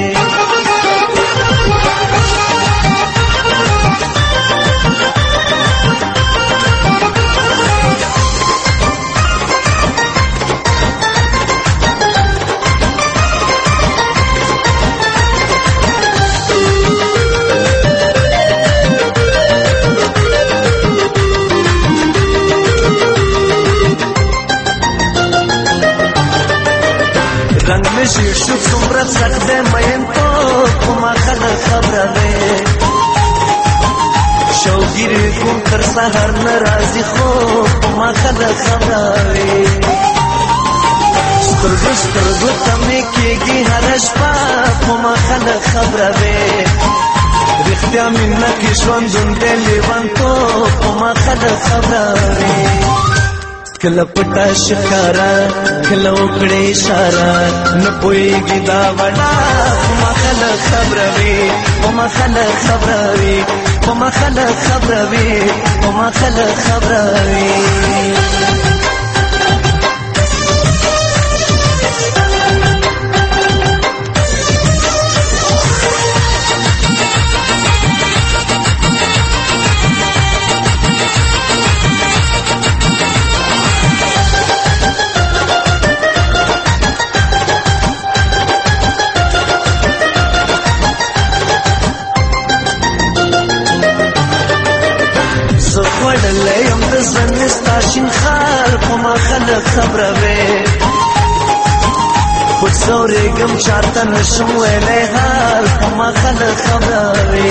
رنگ میں شیشو سمرت سکتے مین تو کما خلق خبروے شوگیری کن تر سہر نرازی خو کما خلق خبروے سترگو سترگو تمی کیگی ہرش پا کما خلق خبروے رختیا منہ کشون دندے لیوان تو کما خلق خبروے کله پټه ښکاره کله وکړې اشاره نه پوهېږي دا ولا په ما خلک خبروي په ما خلک خبروي په ما خلک خبروي په ما خلک خبروي وړلیم د زنې ستا شین خال په ما خلک خبروي پټ ځورېږم چاته نشم ویلی حال په ما خلک خبروي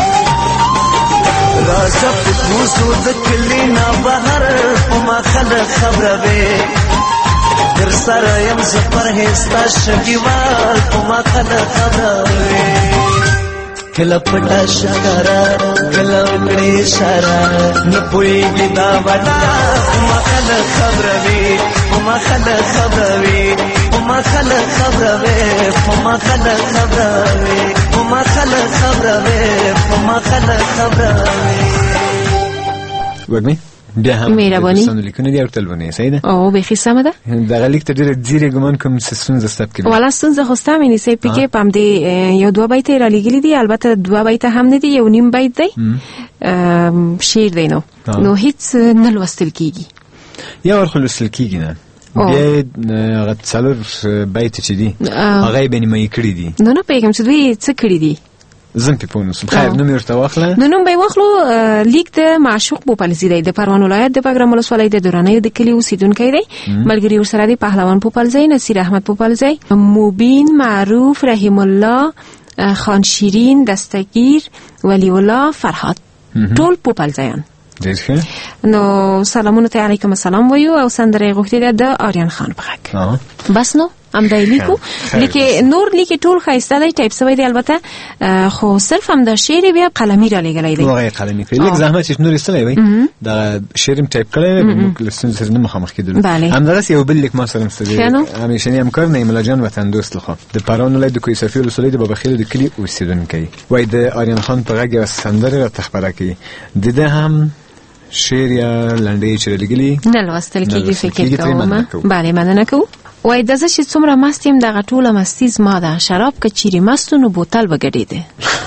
راځه پټ وځو د کلي نه بهر په ما خلک خبروي در سره یم زه پرهېز ستا شګیوال په ما خلک خبروي کله پټه ښکاره کله وکړې اشاره نه پوهېږي دا ولا په ما خلک خبروي په ما خلک خبروي په ما خلک خبروي په ما خلک خبروي په ما خلک خبروي په ما خلک خبروي وګمې بیا هم مهرباني دوستانو لیکونه دي او ټلفون یې صحیح ده او بیخي سمه ده دغه لیک ته ډېره ځیرې ګمان کوم چې ستونزه ستا پکې والا ستونزه خو ستا مې نیسئ پکې په همدې یو دوه بیته یې رالیږلي دي البته دوه بیته هم نه دي یو نیم بیت دی شعر دی نو هیڅ نه لوستل کېږي یا ور خو لوستل کېږي نه بیا هغه څلور بیته چې دي هغه یې بې نیمایي کړي دي نو نه پوهېږم چې دوی څه کړي دي زم پې پوه نسم خیر نوم یې ورته واخله نو نوم به یې واخلو لیک د معشوق پوپلزي دی د پروان ولایت د بګرام ولسوالۍ د درانیو د کلي اوسېدونکی دی ملګري ورسره دی پهلوان پوپلزی نصیر احمد پوپلزی مبین معروف رحیم الله خان شیرین دستگیر ولی الله فرهاد ټول پوپلزیان ډېر ښه نو سلامونه ته علیکم السلام وایو او سندره یې غوښتې ده د آریان خان په غږ بس نو همدا یې لیکو لیکې نور لیکې ټول ښایسته دی ټایپ سوی دی البته خو صرف همدا شعر یې بیا قلمي رالیږلی دی هغه یې قلمي کړی لږ زحمت چې نور ایستلی وی دغه شعر یې ټایپ کړی وی موږ له ستونزې سره نه مخامخ کېدلو همدغسې یو بل لیک ما سره مستدی همیشني همکار نعیم الله جان وطن دوست لخوا د پروان ولایت د کوهستافي ولسوالۍ د باباخیلو د کلي اوسېدونکی وایي د آریان خان په غږ یوه سندرې راته خپره کوي د ده هم شعر یا لنډۍ چې رالیږلي نه لوستل کېږي فکر کوم بله مننه کوو وای د زه چې څومره مست یم دغه ټوله مستي زما ده شراب که چیرې مست نو بوتل به ګډېده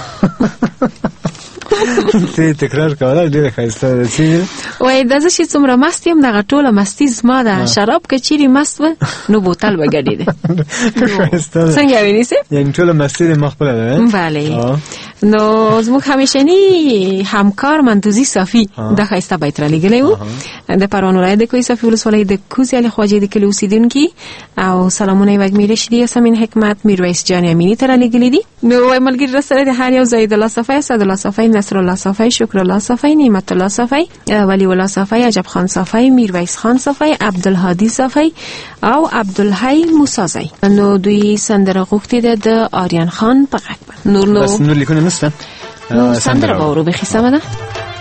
ته تکرار کوله ډېره ښایسته ده وای د زه چې څومره مست یم دغه ټوله مستي زما ده شراب که چیرې مست و نو بوتل به ګډېده ښایسته ده څنګه ونیسې یعنې ټوله مستي د ما خپله ده بله نو زموږ همیشنی همکار مندوزی صافی د خایسته بیت را لګلې وو د پروان ولایت د کوی صافی ولسوالۍ د کوزي علي خواجه د کلی اوسیدونکي او سلامونه یو میر شدی سمین حکمت میرویس جان امینی تر لګلې دي نو ملګری رسره د هر یو زید الله صافی اسد الله صافی نصر الله صافی شکر الله صافی نعمت الله صافی ولی الله صافی عجب خان صافی میرویس خان صافی عبدالهادی صافی او عبدالحی موسی نو دوی سندره غوښتي د آریان خان په غږ نور بس نور لیکونه نشته نو سندره باورو به خسامه ده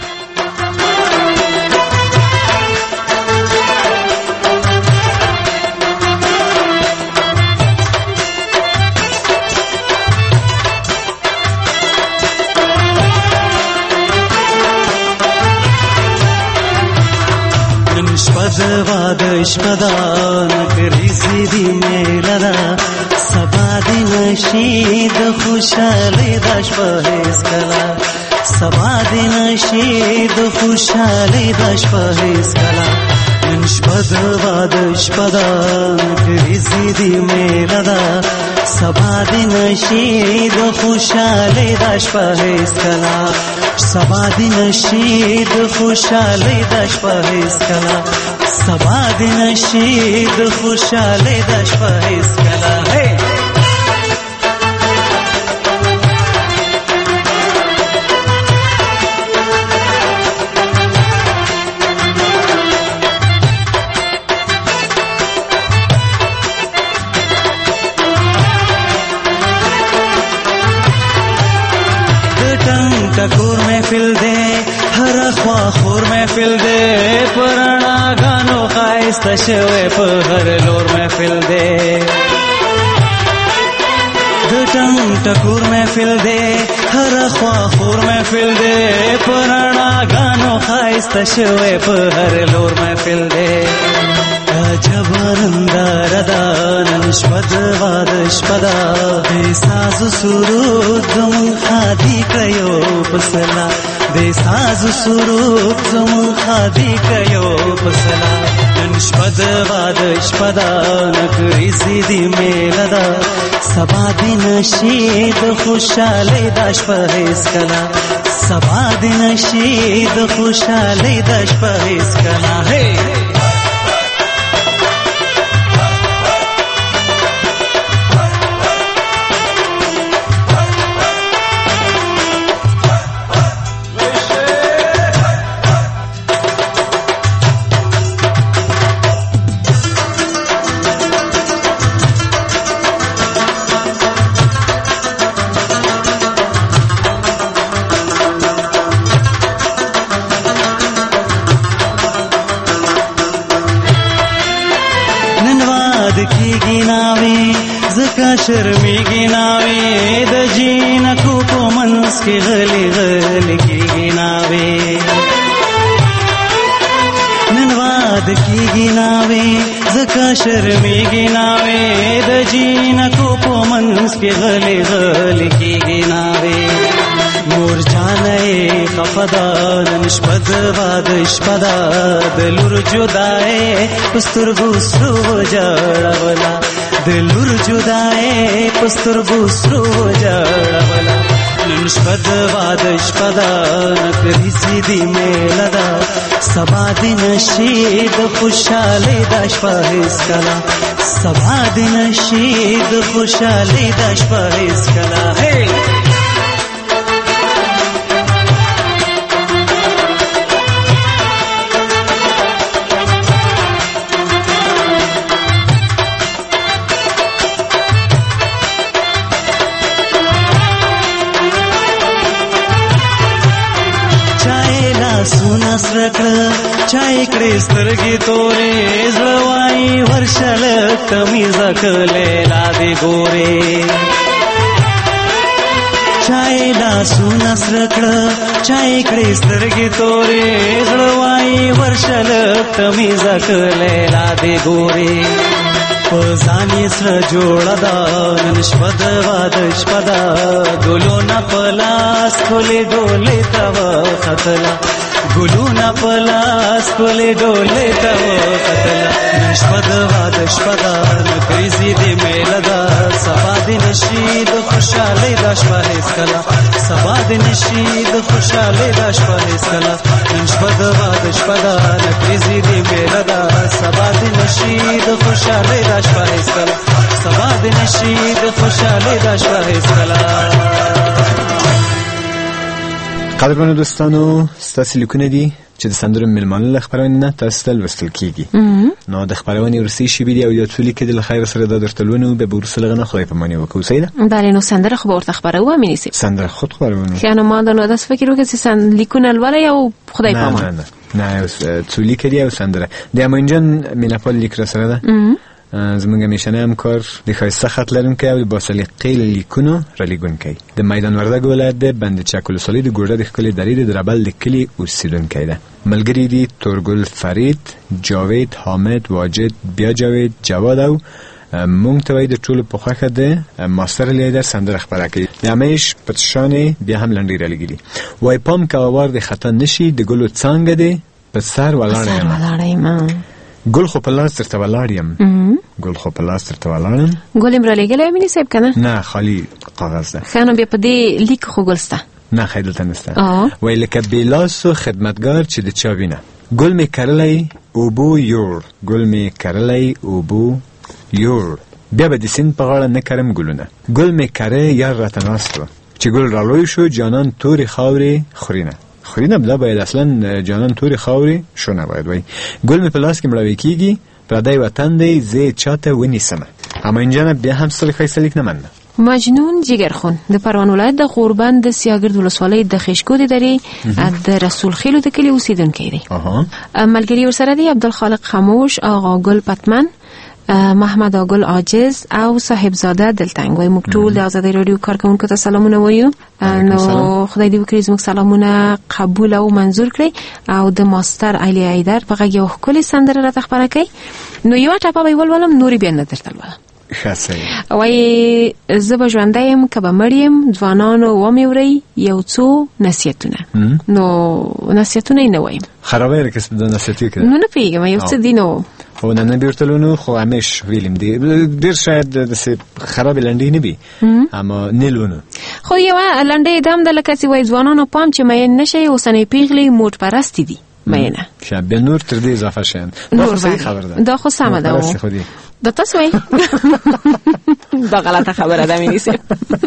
شپدان کریزی دی میلنا سبا دی نشید خوشحالی داش پهیز کلا سبا دی نشید خوشحالی داش پهیز کلا شپدان کریزی دی میلنا سبا دی نشید خوشحالی داش پهیز کلا سبا دی نشید خوشحالی داش پهیز کلا سبا دی نشید خوشحالی داش پهیز کلا टकोर महफिल दे हर ख्वा खोर महफिल दे पुराना गानो खाइस्ता शवे पर हर लोर महफिल दे टकोर महफिल दे हर ख्वा खोर महफिल दे पुराना गानो खाइस्ता शवे पर हर लोर महफिल दे जबरंदारदा नष्पदा बेसाज सुरूद जम खादी कयो पसला बेसाज सुरूद जम खादी कयो पसला नष्पदा नकरिसी दी मेलदा सबा दिन शीद खुशाली दाश पहेस कला सबा दिन शीद खुशाली दाश पहेस कला हे शर्मिगी नावे द जीन को मनस के गली गली की नावे ननवाद की गिनावे जका शर्मिगी नावे द जीन को मनस के गली गली की गिनावे मोर जाने खफदान निष्पदा दिलुर जुदाए पुस्तुर गुस्रो जड़वला दिलुर जुदाए पुस्तुर गुस्रो जड़वला निष्पदा नकरिसी दी मेलदा सबा दिन शीद खुशाली दाश पहेस कला सबा दिन शीद खुशाली दाश पहेस कला हे चाय कडे स्तरगी तोरे जळवाई वर्षाल कमी जखलेला दे गोरे चायला सुनास रकड चाय कडे स्तरगी तोरे जळवाई वर्षाल कमी जखलेला दे गोरे पजानी स्र जोड़दा निष्पदा गुलो न पलास खोले डोले तव खतला गुलू न पलास खोले डोले तव खतला निष्पदा नकरिसी दे मेलदा सबा दिन शीद खुशाली दाश पहेस कला سبا د نشي د خوشاله د شپه هیڅکله نن شپه د واده شپه ده نکریزي دی ویره ده سبا د نشي د خوشاله د شپه هیڅکله سبا د نشي د خوشاله د شپه هیڅکله. قدرمنو دوستانو ستاسو لیکونه دي چې د سندرو مېلمانه له خپرونې نه تاسو ته لوستل کیږي. نو د خپرونې وروستۍ شېبې دي او یو څو لیکې له خیر سره دا درته لولو به وروسته له هغه نه خدای پاماني وکړو. سیده بله نو سندره خو به ورته خپروو امینې صاحب سندره خود خپروو ښه نو ما دا نو داسې فکر وکړ چې لیکونه لولئ او خدای پامان نه څو لیکې دي او سندره د امان جان مینه‌پال لیک را سره ده زمونږ میشنه همکار د ښایسته خط لرونکی او د باسلیقې لیکونو رالیږونکی د میدان وردګ ولایت د بند چک ولسوالۍ د ګوډه د ښکلې درې د دربل د کلي اوسېدونکی ده. ملګري دي تورګل فرید، جاوید، حامد، واجد، بیا جاوید، جواد او مونږ ته وایي د ټولو په خوښه د ماستر لیدر سندره خپره کوي. د همیش پتشانې بیا هم لنډۍ رالیږلي وایي پام کوه وار د خطا نشي د ګلو څانګه دی په سر ولاړه یم ګل خو په لاس درته ولاړ یم ګل خو په لاس درته ولاړ یم ګل یې رالیږلی امینې صاحب که نه نه خالي کاغذ ده. ښه نو بیا په دې لیک خو ګل شته نه خی دلته نشته. وایي لکه بېلاسو خدمتګار چې د چا وینه ګل مې کرلی اوبو یوړ ګل مې کرلی اوبو یوړ بیا به د سیند په غاړه نه کرم ګلونه ګل مې کری یار راته ناست و چې ګل رالوی شو جانان تورې خاورې خورینه خورینه بلا باید اصلا جانان تورې خاورې شونه باید وای ګل مې په لاس کې مړوي کېږي پردی وطن دی زه چاته ونیسمه. اما اینجا بیا هم ستړی ښایسته لیک نه مننه. مجنون جگرخون د پروان ولایت د غوربند د سیاګرد ولسوالۍ د خشکو د درې د رسول خیلو د کلي اوسېدونکی دی. ملګري ورسره دی عبدالخالق خاموش، آقا ګل پتمن، محمد آگل عاجز او صاحبزاده دلتنگ. وای موږ ټول د آزادۍ رادیو کارکونکو ته سلامونه وایو. نو خدای دې وکړي زموږ سلامونه قبول او منظور کړي او د ماستر علی ایدر په غږ یو ښکلې سندره راته خپره کړي. نو یوه ټپه به یې ولولم نورې بیا نه درته لولم. وای زه به ژوندی یم که به مړ یم ځوانانو ومې وری یو څو نصیحتونه. نو نصیحتونه یې نه وایم خرابه یې کس د نصیحتي کړه نو نه پوهېږم یو څه دي نو او نن بیرتلونو خو همیش ویلیم دی ډېر شاید د خرابې لنډۍ نه وي اما نیلونو خو یوه لنډۍ دام ده لکه چې وایي ځوانانو پام چې مین نشئ اوسنۍ پیغلې موټ پرستې دي مینه بیا نور تر دې اضافه شین دا خو صحیح خبر ده دا خو سمه ده دا تاسو وایي دا غلطه خبره ده مینې صاحب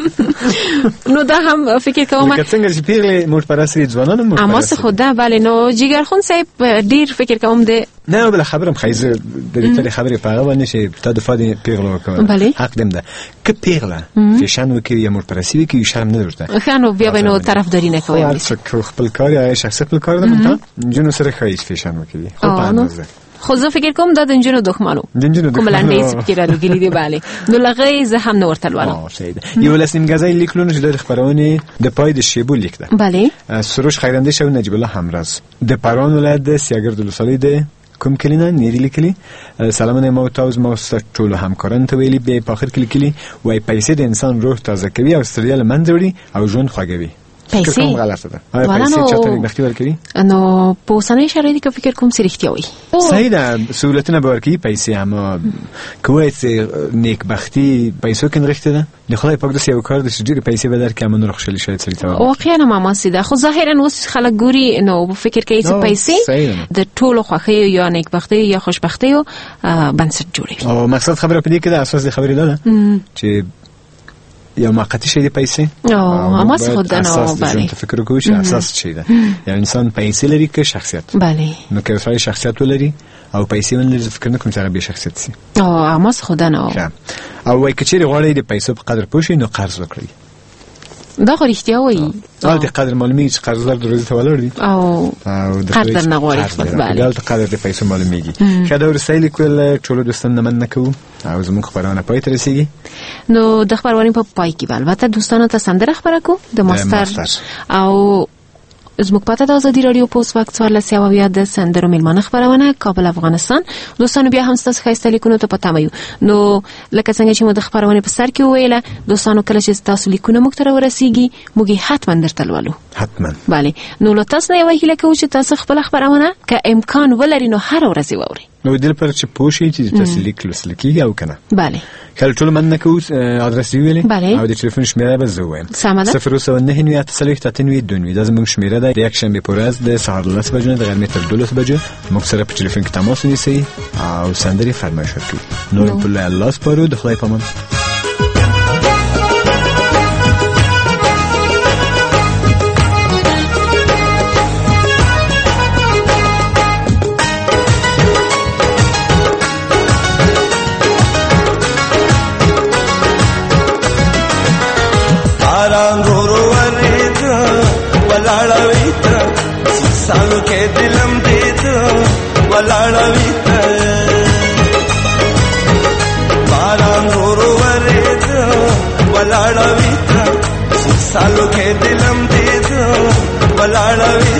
نو دا هم فکر کوم لکه څنګه چې پیغلې موټ پرستې دي ځوانانو موټ پرستې اما څه خو ده بله نو جګرخون صاحب ډېر فکر کوم دی نه بله خبرم خیزه د دې تلې خبرې په هغه باندې چې تا دفاع د پیغلو وکړه حق دیم ده که پیغله فیشن وکړي یا موټ پرستي وکړي شرم نه درته ښه نو بیا به نو طرفداري نه کوئ خپل کار یا شخصي خپل کار ده مونږ نجونو سره ښایي فیشن وکړي خو په اندازه خو زه فکر کوم دا د نجونو دښمنو کوم لنډۍ چې پکې رالیږلي دي بله نو له هغې زه هم نه ورته لولم. یولس نیمګزی لیک لولو چې د خپرونې د پای د شیبو لیک ده. بله سروش خیراندیش او نجیب الله همرز د پروان ولایت د سیاګرد ولسوالۍ د کوم کلی نه نیری لیکلي سلامونه ما تاسو ما ټول همکاران ته ویلي به په اخر کې لیکلي وای پیسې د انسان روح تازه کوي او ستړیا له منځه وړي او ژوند خوږوي. پیسې غلطه ده پیسې چاته نېکبختي ورکوي نو په اوسنۍ شرایطو کې فکر کوم چې رښتیا وایي صحیح ده سهولتونه به ورکوي پیسې اما که وایي چې نیکبختي پیسو کې نغښتې ده د خدای پاک داسې یو کار ده چې ډېرې پیسې به درکړي اما نور خوشحالي شاید سړي ته واقعا هماماسې ده خو ظاهرا اوس خلک ګوري نو فکر کوي چې پیسې د ټولو خوښیو یا نیکبختیو یا خوشبختیو بنسټ جوړوي او مقصد خبره په دې کې ده اساس د خبرې ده چې یا موقتی شي د پیسې اما څه خود نه بله ته فکر وکړو چې اساس چی ده یا انسان پیسې لري که شخصیت بله نو که فرای شخصیت ولري او پیسې ولري فکر نه کوم چې هغه به شخصیت سي اما څه خود نه او وای کچېری غواړي د پیسو په قدر پوه شي نو قرض وکړي دا خو رښتیا وایي او د قدر معلومیږي چې قرضدار د روزي ته ولاړ دي او قدر نه غواړي بله د قدر د پیسو معلومیږي ښه دا ورسایل کول ټولو دوستانو مننه کوو او زموږ خبرونه پای ته رسیږي نو د خبرونه په پای کې البته دوستانو ته سندره خبره کو د ماستر او زموږ پته د ازادي رادیو پوس وخت 14 د سندرو ملمانه خبرونه کابل افغانستان. دوستانو بیا هم ستاسو ښایسته لیکونو ته پته مې نو لکه څنګه چې مو د خبرونه په سر کې ویله دوستانو کله چې تاسو لیکونه موږ ته ورسیږي موږ حتما درته لولو حتما بله نو له تاسو نه یو هیله کوو چې تاسو خپل خبرونه که امکان ولري نو هر ورځ واورئ نو دل پر چې پوښي چې تاسو لیک لوستل کیږي او کنه. بله. کله ټول من نکو ادرس ویلې بله. او د ټلیفون شمیره به زه وایم. سمه ده. 009 دا زموږ شمیره ده. د یک شنبه پر ورځ د سهار 10 بجې نه د غرمې تر 12 بجې موږ سره په ټلیفون کې تماس ونیسئ او سندري فرمایش وکړئ. نو په الله سپارو. د خدای پامان. सालों के दिलम दे दो वलाड़वी बारा गोरो वरे दो वलाड़वी सालों के दिलम दे दो वलाड़वी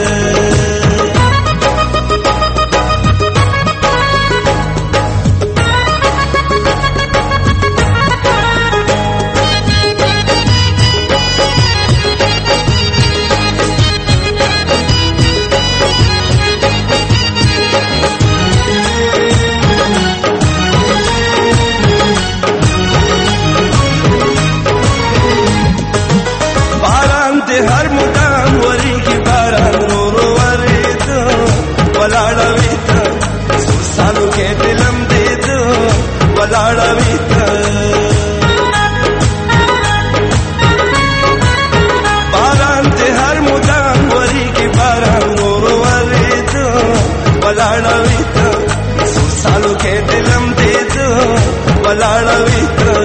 हर मुकाम वरी की बारात रो रो वरे दो वलाड़वी सालों के दिलम दे दो वलाड़वी बारात हर मुकाम वरी की बारात रो रो वरे दो वलाड़वी सालों के दिलम दे दो वलाड़वी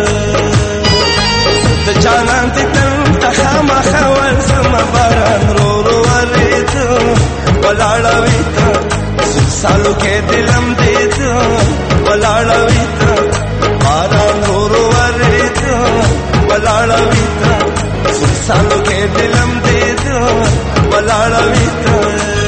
जाना خما خوال سما باران رو رو وریدو ولاړویتا سالو کې دلم دیدو ولاړویتا باران رو رو وریدو ولاړویتا سالو کې دلم دیدو ولاړویتا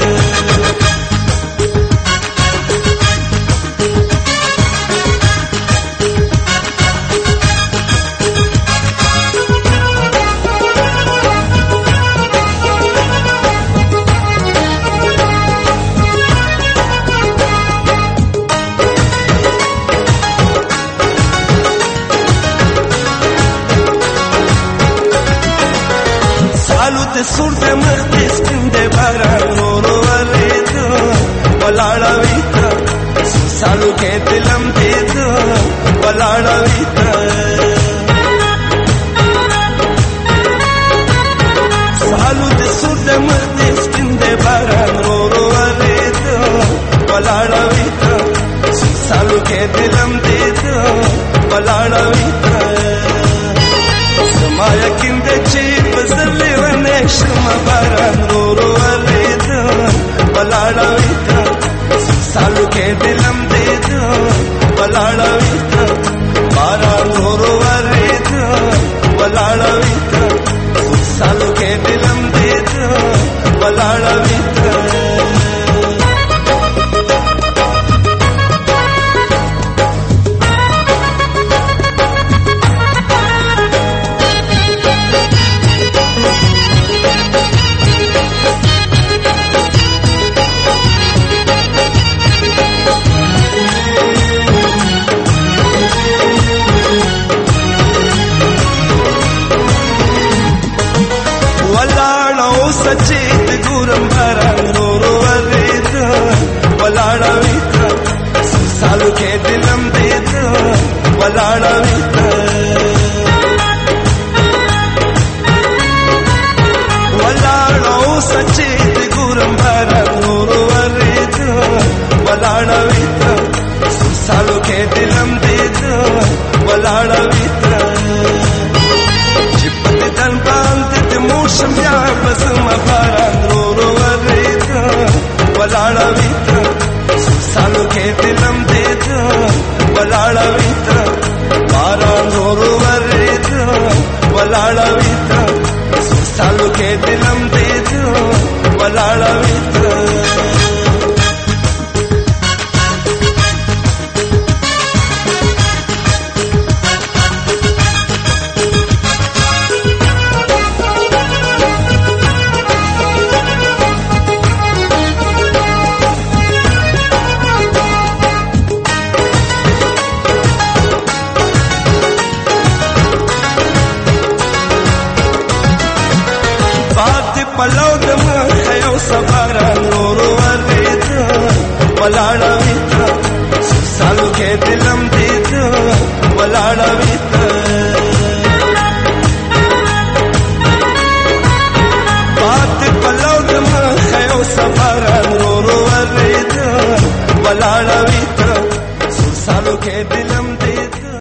سورت مخدس کنده باران رو رو وریدو ولاړویتا سالو کې دلم دیدو ولاړویتا سالو د سورت مخدس کنده باران رو رو وریدو ولاړویتا سالو کې دلم دیدو ولاړویتا سما یقین دې چې پسلې ونه شمه باران رو رو وریدو ولاړویتا سالو کې دلم دیدو ولاړویتا باران رو رو وریدو ولاړویتا سالو کې دلم دیدو ولاړویتا सचेत गुरम बरन रो रो वरेदो वलाड़विता सालों के दिलम देदो वलाड़विता वलाड़ो सचेत गुरम बरन रो रो वरेदो वलाड़विता सालों के दिलम देदो वलाड़विता जिपत तन पांत मोशम या बसमा बारान रो रो वरेदो वलाड़विता सालों के दिलम देदो वलाड़विता बारान रो रो वरेदो वलाड़विता सालों के दिलम देदो वलाड़विता